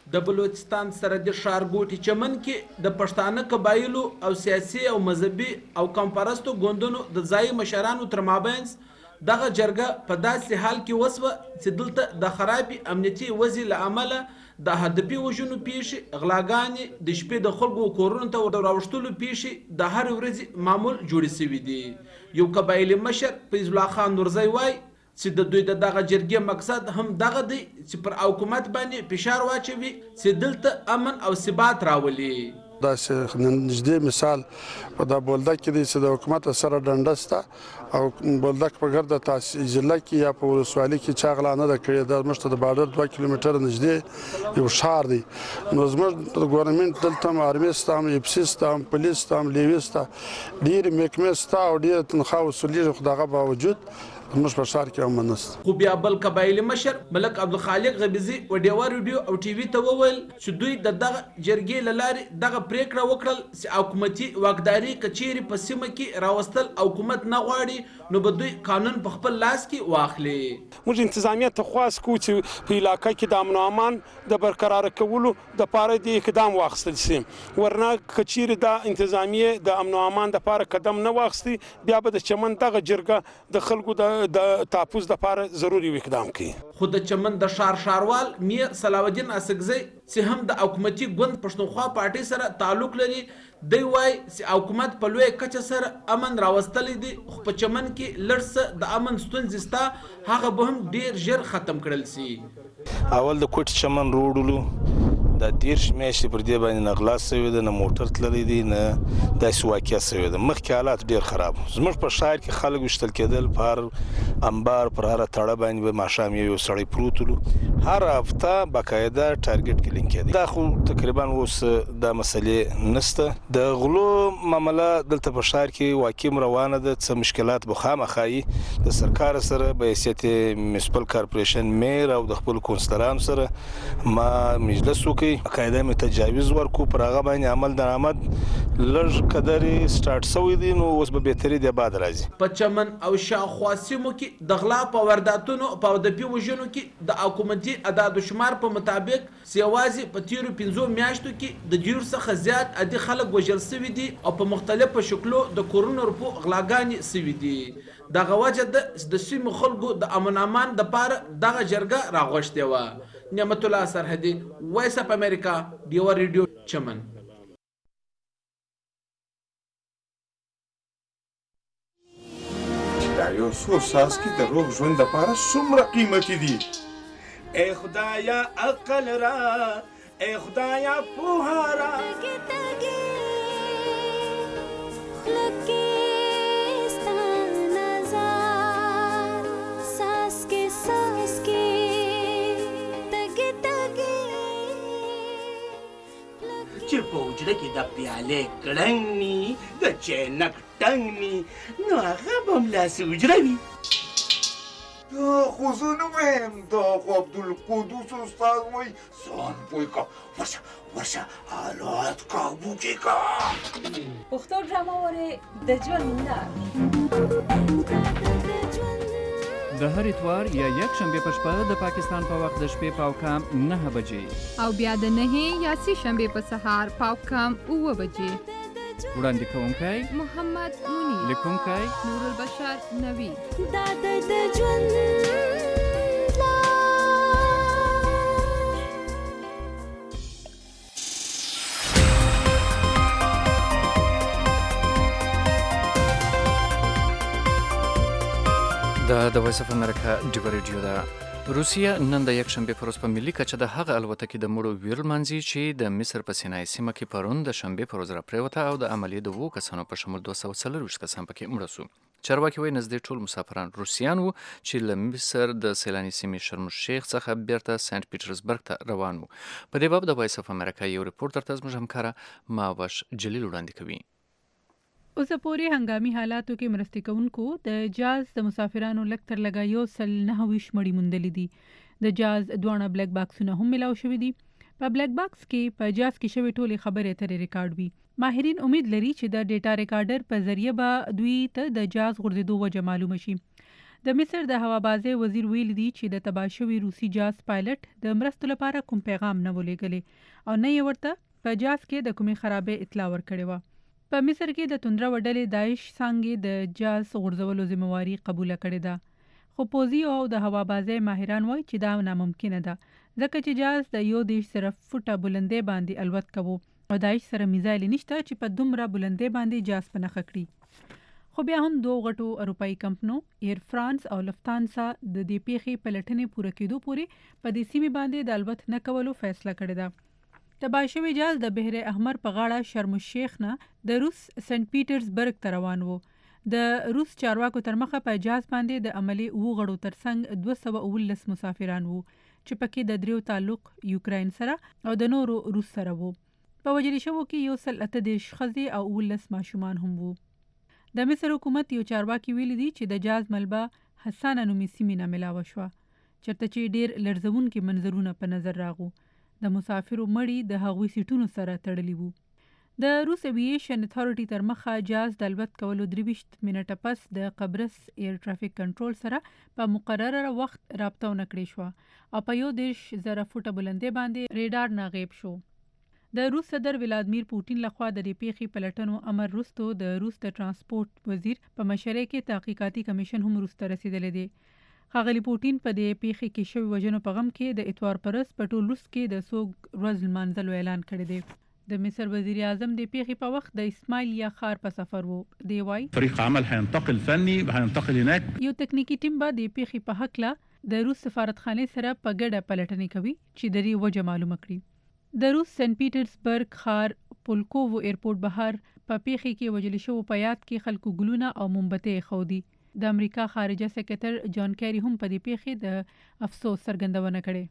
Speaker 7: د بلوچستان سره د ښارګوټي چمن کې د پښتانه قبایلو او سیاسي او مذهبي او کمپرستو ګوندونو د ځایي مشرانو تر مابینځ دغه جرګه په داسې حال کې وسوه چې دلته د خرابې امنیتي وضع له امله د هدفي وژنو پیښې، غلاګانې، د شپې د خلکو کورونو ته راوښتلو پیښې د هر ورځې معمول جوړې شوي دي. یو قبایلي مشر فیض الله خان نورزی وایي چې د دوی د دغه جرګې مقصد هم دغه دی چې پر حکومت باندې فشار واچوي چې دلته امن او ثبات راولي.
Speaker 20: داسې نږدې مثال په دا بولدک کې دی چې د حکومت سره ډنډه شته او بولدک په ګرده تاسیس ضلع کې یا په ولسوالۍ کې چا غلا نه ده کړې. دا زموږ ته د بارډر 2 کیلومتره نږدې یو ښار دی. نو زموږ د ګورنمنټ دلته هم آرمي شته، هم اف سي شته، هم پولیس شته، هم لیوي شته، ډېرې محکمې شته او ډېره تنخوا وصولیږي، خو دغه باوجود زموږ په ښار کې امن نشته.
Speaker 7: خو بیا بل قبایلي مشر ملک عبدالخالق غبیزي و ډیوا ریډیو او ټي وي ته وویل چې دوی د دغه جرګې له لارې دغه پریکړه وکړل چې حکومتي واکداري کچېرې په سیمه کې راوستل حکومت نه غواړي نو به دوی قانون په خپل لاس کې واخلي.
Speaker 21: موږ انتظامیه ته خواست کوو چې په علاقه کې د امن او امان د برقرار کولو دپاره د اقدام واخیستل شي، ورنه کچېرې دا انتظامیه د امن او امان دپاره قدم نه واخیستي بیا به د چمن دغه جرګه د خلکو د تحفظ دپاره ضروري اقدام کوي.
Speaker 7: خو د چمن د ښاروال میر صلاح الدین اسکزی چې هم د حکومتي ګوند پښتونخوا پارټۍ سره تعلق لري، دی وایي چې حکومت په لویه کچه سره امن راوستلی دی، خو په چمن کې لږ څه د امن ستونزې شته، هغه به هم ډېر ژر ختم کړل شي.
Speaker 22: اول د کوټ چمن روډلو د 10 میاشتې پر دې باندې نه غلا شوی ده، نه موټر تللی دی، نه داسې واقعه شوې ده. مخکې حالات ډېر خراب. زموږ په ښار کې خلک ویشتل کېدل، په هر انبار پر هره تړه باندې به ماښام یو سړی پروت ولو، هر هفته باقاعده ټارګټ کلینګ کېده. دا خو تقریبا اوس دا مسلې نشته. د غلو معامله دلته په ښار کې واقع روانه ده. څه مشکلات به خامخا وي د سرکار سره په حیثیت میونسپل کارپوریشن میر او د خپل کونسلرانو سره ما مجلس وکړي، قاعده مې تجاوز ورکو، پر هغه باندې عمل درآمد لږ قدرې سټارټ شوی دی، نو اوس به بهتري دی بعد راځي.
Speaker 7: په چمن او شاوخوا سیمو کې د غلا په وارداتونو په هدفي وژنو کې د حکومتي عداد و شمار په مطابق یوازې په تیرو 5 میاشتو کې د 100 څخه زیات عادي خلک وژل شوي دي او په مختلفو شکلو د کورونو روپو غلاګانې شوي دي. دغه وجه ده د سیمو خلکو د امن امان دپاره دغه جرګه راغوښتې وه. نعمت الله سرحدي، وایس اف امریکا، ډیوا ریډیو، چمن.
Speaker 23: دا یو څو څاڅکي د روغ ژوند دپاره څومره قیمتي دي. ای خدایا عقل را، ای خدایا پوهه را.
Speaker 24: چې په حجره کې د پیالې کړنګ ني، د چینک ټنګ ني، نو هغه به همداسې حجره وي.
Speaker 23: دا خو زه نه وایم، دا خو عبدالقدوس استاد وایي. ځان پوه کړه، ورشه حالات قابو کې کړه.
Speaker 25: پښتو ډرامه وارې د ژوند لار.
Speaker 3: د هر اتوار یا یک شنبه په شپه د پاکستان په وخت د شپې پاوکام 9 بجې
Speaker 26: او بیا د 9 یا 3 شنبه په سهار پاوکام 9 بجې.
Speaker 3: وړاندې کوونکی
Speaker 26: محمد مونی،
Speaker 3: لیکونکی
Speaker 26: نور البشر نوی.
Speaker 25: دا د ژوند
Speaker 3: د وایس اف امریکا ډیوا ریډیو ده. روسیه نن د یک شنبه پر ورځ په ملي کچه د هغه الوتکې د مړو ویرل منځي چې د مصر په سینای سیمه کې پرون د شنبه پر ورځ راپریوته او د عملیې د 2 کسانو په شمول 240 کسان پکې مړه شو. چارواکي وایي نږدې ټول مسافران روسیان وو چې له مصر د سیلاني سیمې شرم الشیخ څخه بیرته سنت پیټرزبرګ ته روان وو. په دې باب د وایس اف امریکا یو ریپورټر ته زموږ همکاره ماوش جلیل وړاندې کوي.
Speaker 27: اوسه پورې هنګامي حالاتو کې مرستې کوونکو د جاز د مسافرانو لږ تر لږه 129 مړي موندلي دي. د جاز دوه بلیک باکسونه هم ملاو شوي دي. په بلیک باکس کې په جاز کې شوی ټولې خبرې اترې ریکارډ وي. ماهرین امید لري چې د ډیټا ریکارډر په ذریعہ به دوی ته د جاز غورځېدو وجه معلومه شي. د مصر د هوابازۍ وزیر ویل دي چې د تباه شوي روسي جاز پایلټ د مرستو لپاره کوم پیغام نه ولېږلی او نه یې ورته په جاز کې د کومې خرابې اطلاع ورکړې وه. په مصر کې د توندره وډلې داعش څانګې د جاز غورځولو ذمہواري قبوله کړې ده، خو پوځي او د هوابازۍ ماهران وایي چې دا ناممکنه ده ځکه چې جاز د 1.0 فوټه بلندۍ باندې الوت کوو او داعش سره میزایل نشته چې په دومره بلندۍ باندې جاز په نښه کړي. خو بیا هم دوه غټو اروپایي کمپنو ایر فرانس او لفتانسا د دې پیښې په لټنې پوره کېدو پورې په دې سیمې باندې د الوت نه کولو فیصله کړې ده. تباه شوی جاز د بحر احمر په غاړه شرم الشیخ نه د روس سنت پیټرزبرګ ته روان وو. د روس چارواکو تر مخه په جاز باندې د عملي غړو ترڅنګ 219 مسافران وو چې پکې د دریو تعلق یوکراین سره او د نورو روس سره وو. په وژل شوو کې 138 ښځې او 19 ماشومان هم وو. د مصر حکومت یو چارواکي ویلي دي چې د جاز ملبه حسانه نومې سیمې نه ملاوه شوه چېرته چې ډېر لړزونکي منظرونه په نظر راغو. د مسافرو مړي د هغوی سیټونو سره تړلي وو. د روس ایویشن اتھارټي تر مخه جاز د الوت کولو 23 منټه پس د قبرس ایر ټرافیک کنټرول سره په مقرره وخت رابطه ونه کړې شوه او په 10,000 فوټه بلندۍ باندې ریډار نه غیب شو. د روس صدر ولادمیر پوټین لخوا د دې پیښې په لټنو امر وروسته د روس د ترانسپورت وزیر په مشرۍ کې تحقیقاتي کمیشن هم روس ته رسیدلی دی. ښاغلي پوټین په دې پیښې کې شوي وژنو په غم کې د اتوار پرست په ټول روس کې د سوګ ورځ لمانځلو اعلان کړی دی. د مصر وزیر اعظم د پیښې په وخت د اسماعیلیا ښار په سفر وو. دی وايي
Speaker 9: فريق عمل هينتقل فني هينتقل هناك.
Speaker 27: یو تکنیکی ټیم به د پیښې په هکله د روس سفارتخانې سره په ګډه پلټنې کوي چې د دې وجه معلومه کړي. د روس سنت پیټرزبرګ ښار پولکوو ایرپورټ بهر په پیښې کې وژل شوو په یاد کې خلکو ګلونه او مومبتۍ ښودي. د امریکا خارجه سکرټر جان کیری هم په دې پیښې د افسوس څرګندونه کړې.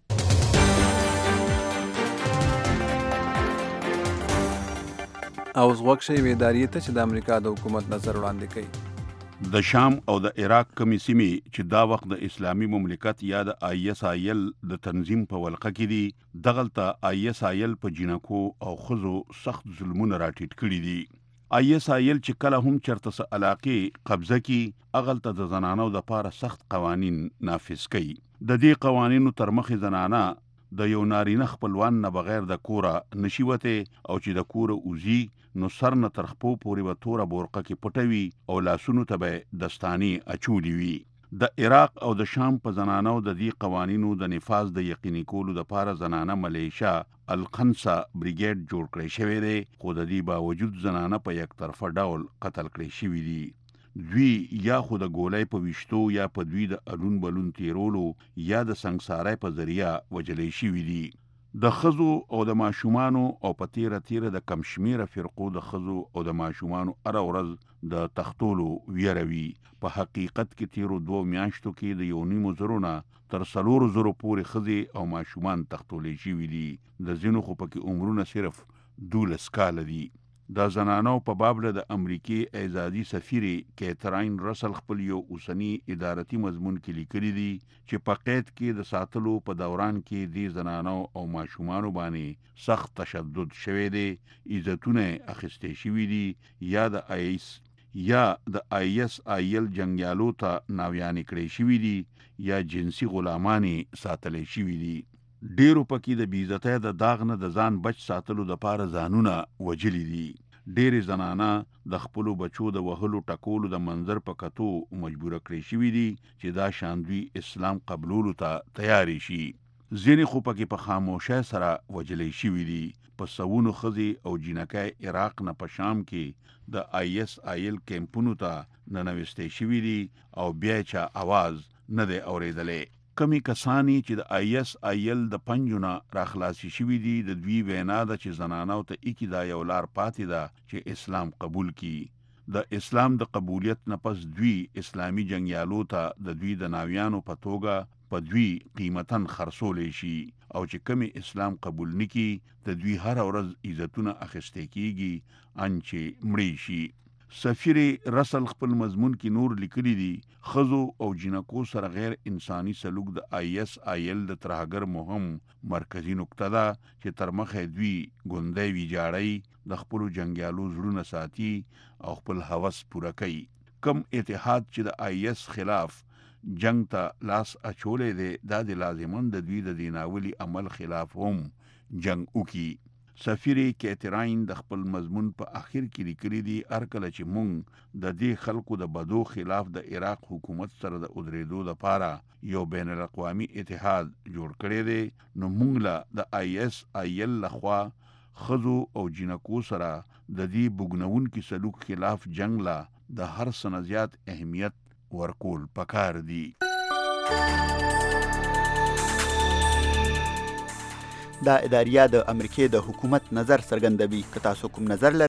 Speaker 2: او زغوک شي ویداریه ته چې د امریکا د حکومت نظر وړاندې کوي.
Speaker 10: د شام او د عراق کمې سیمې چې دا وخت د اسلامي مملکت یا د ISIL د تنظیم په ولقه کې دي دغلته ISIL په جنکو او خزو سخت ظلمونه راټیټ کړي دي. ISIL چې کله هم چرته څه علاقې قبضه کی اغلته د زنانو د پاره سخت قوانین نافذ کوي. د دې قوانینو تر مخې زنانه د یو نارینه خپلوان نه بغیر د کوره نشي وته او چې د کوره اوزي نو سر نه تر خپو پورې به توره بورقه کې پټوي او لاسونو ته به دستانی اچولی وي. د عراق او د شام په زنانو د دې قوانینو د نفاذ د یقیني کولو لپاره زنانه ملیشا القنصه بریګیډ جوړ کړی شوی دی خو د دې باوجود زنانه په یک طرفه ډول قتل کړی شوی دي. دوی یا خو د ګولۍ په ویشتو یا په دوی د الون بلون تیرولو یا د سنگسارۍ په ذریعه وجلی شوي دي. د خزو او د ماشومانو او په تیره د کم شمیره فرقو د خزو او د ماشومانو هره ورځ د تختولو ویروي. په حقیقت کې تیرو 2 میاشتو کې د 1.5 نه تر 4 پورې خزې او ماشومان تختولې شوي دي. د ځینو خو پکې عمرونه صرف 12 کاله دي. د زنانو په بابله د امریکې اعزازي سفیرې کیتراین رسل خپل یو اوسنی ادارتي مضمون کې لیکلي دي چې په قید کې د ساتلو په دوران کې د زنانو او ماشومانو باندې سخت تشدد شوی دی، عزتونه اخیستې شوي دي یا د ISIL جنګیالو ته ناویانې کړې شوي دي یا جنسي غلامانې ساتلې شوي دي. ډیرو پکې د بیزتۍ د داغ نه د ځان بچ ساتلو دپاره ځانونه وجلی دي. ډیرې زنانه د خپلو بچو د وهلو ټکولو د منظر په کتو مجبوره کړې شوي دي چې دا شاندوی اسلام قبلولو ته تیاری شي. ځینې خو پکې په خاموشۍ سره وجلی شوي دي. په سوونو ښځې او جینکۍ عراق نه په شام کې د ISIL کیمپونو ته ننوستې شوي دي او بیا چا आवाज نه دی اورېدلی. کمی کسانی چې د ISIL د پنجونه راخلاصي شوي دي د دوی وینا ده چې زنانو ته ایکی دا یو لار پاتې ده چې اسلام قبول کی. د اسلام د قبولیت نه پس دوی اسلامی جنگیالو ته د دوی د ناویانو په توګه په دوی قیمتن خرڅولی شي او چې کمی اسلام قبول نکی د دوی هر ورځ عزتونه اخیستې کیږي انچې مړی شي. سفیر رسل خپل مضمون کې نور لیکلی دي خزو او جنکو سره غیر انساني سلوک د ISIL د ترهګر مهم مرکزی نقطه ده چې تر مخه دوی ګوندۍ ویجاړی د خپل جنگیالو زړونه ساتي او خپل هوس پوره کوي. کم اتحاد چې د IS خلاف جنگ ته لاس اچولې دی دا د لازمن د دوی د دیناولي عمل خلاف هم جنگ وکي. سفیر کیتراین د خپل مضمون په اخر کې لیکلي دي هر کله چې مونږ د دې خلکو د بدو خلاف د عراق حکومت سره د ودرېدو لپاره یو بین الاقوامي اتحاد جوړ کړی دی نو مونږ له د ISIL لخوا خزو او جنکو سره د دې بوګنونکي سلوک خلاف جنگ لا د هر څه زیات اهمیت ورکول پکار دی.
Speaker 19: دا اداریه د امریکای د حکومت نظر څرګندوي. که تاسو کوم نظر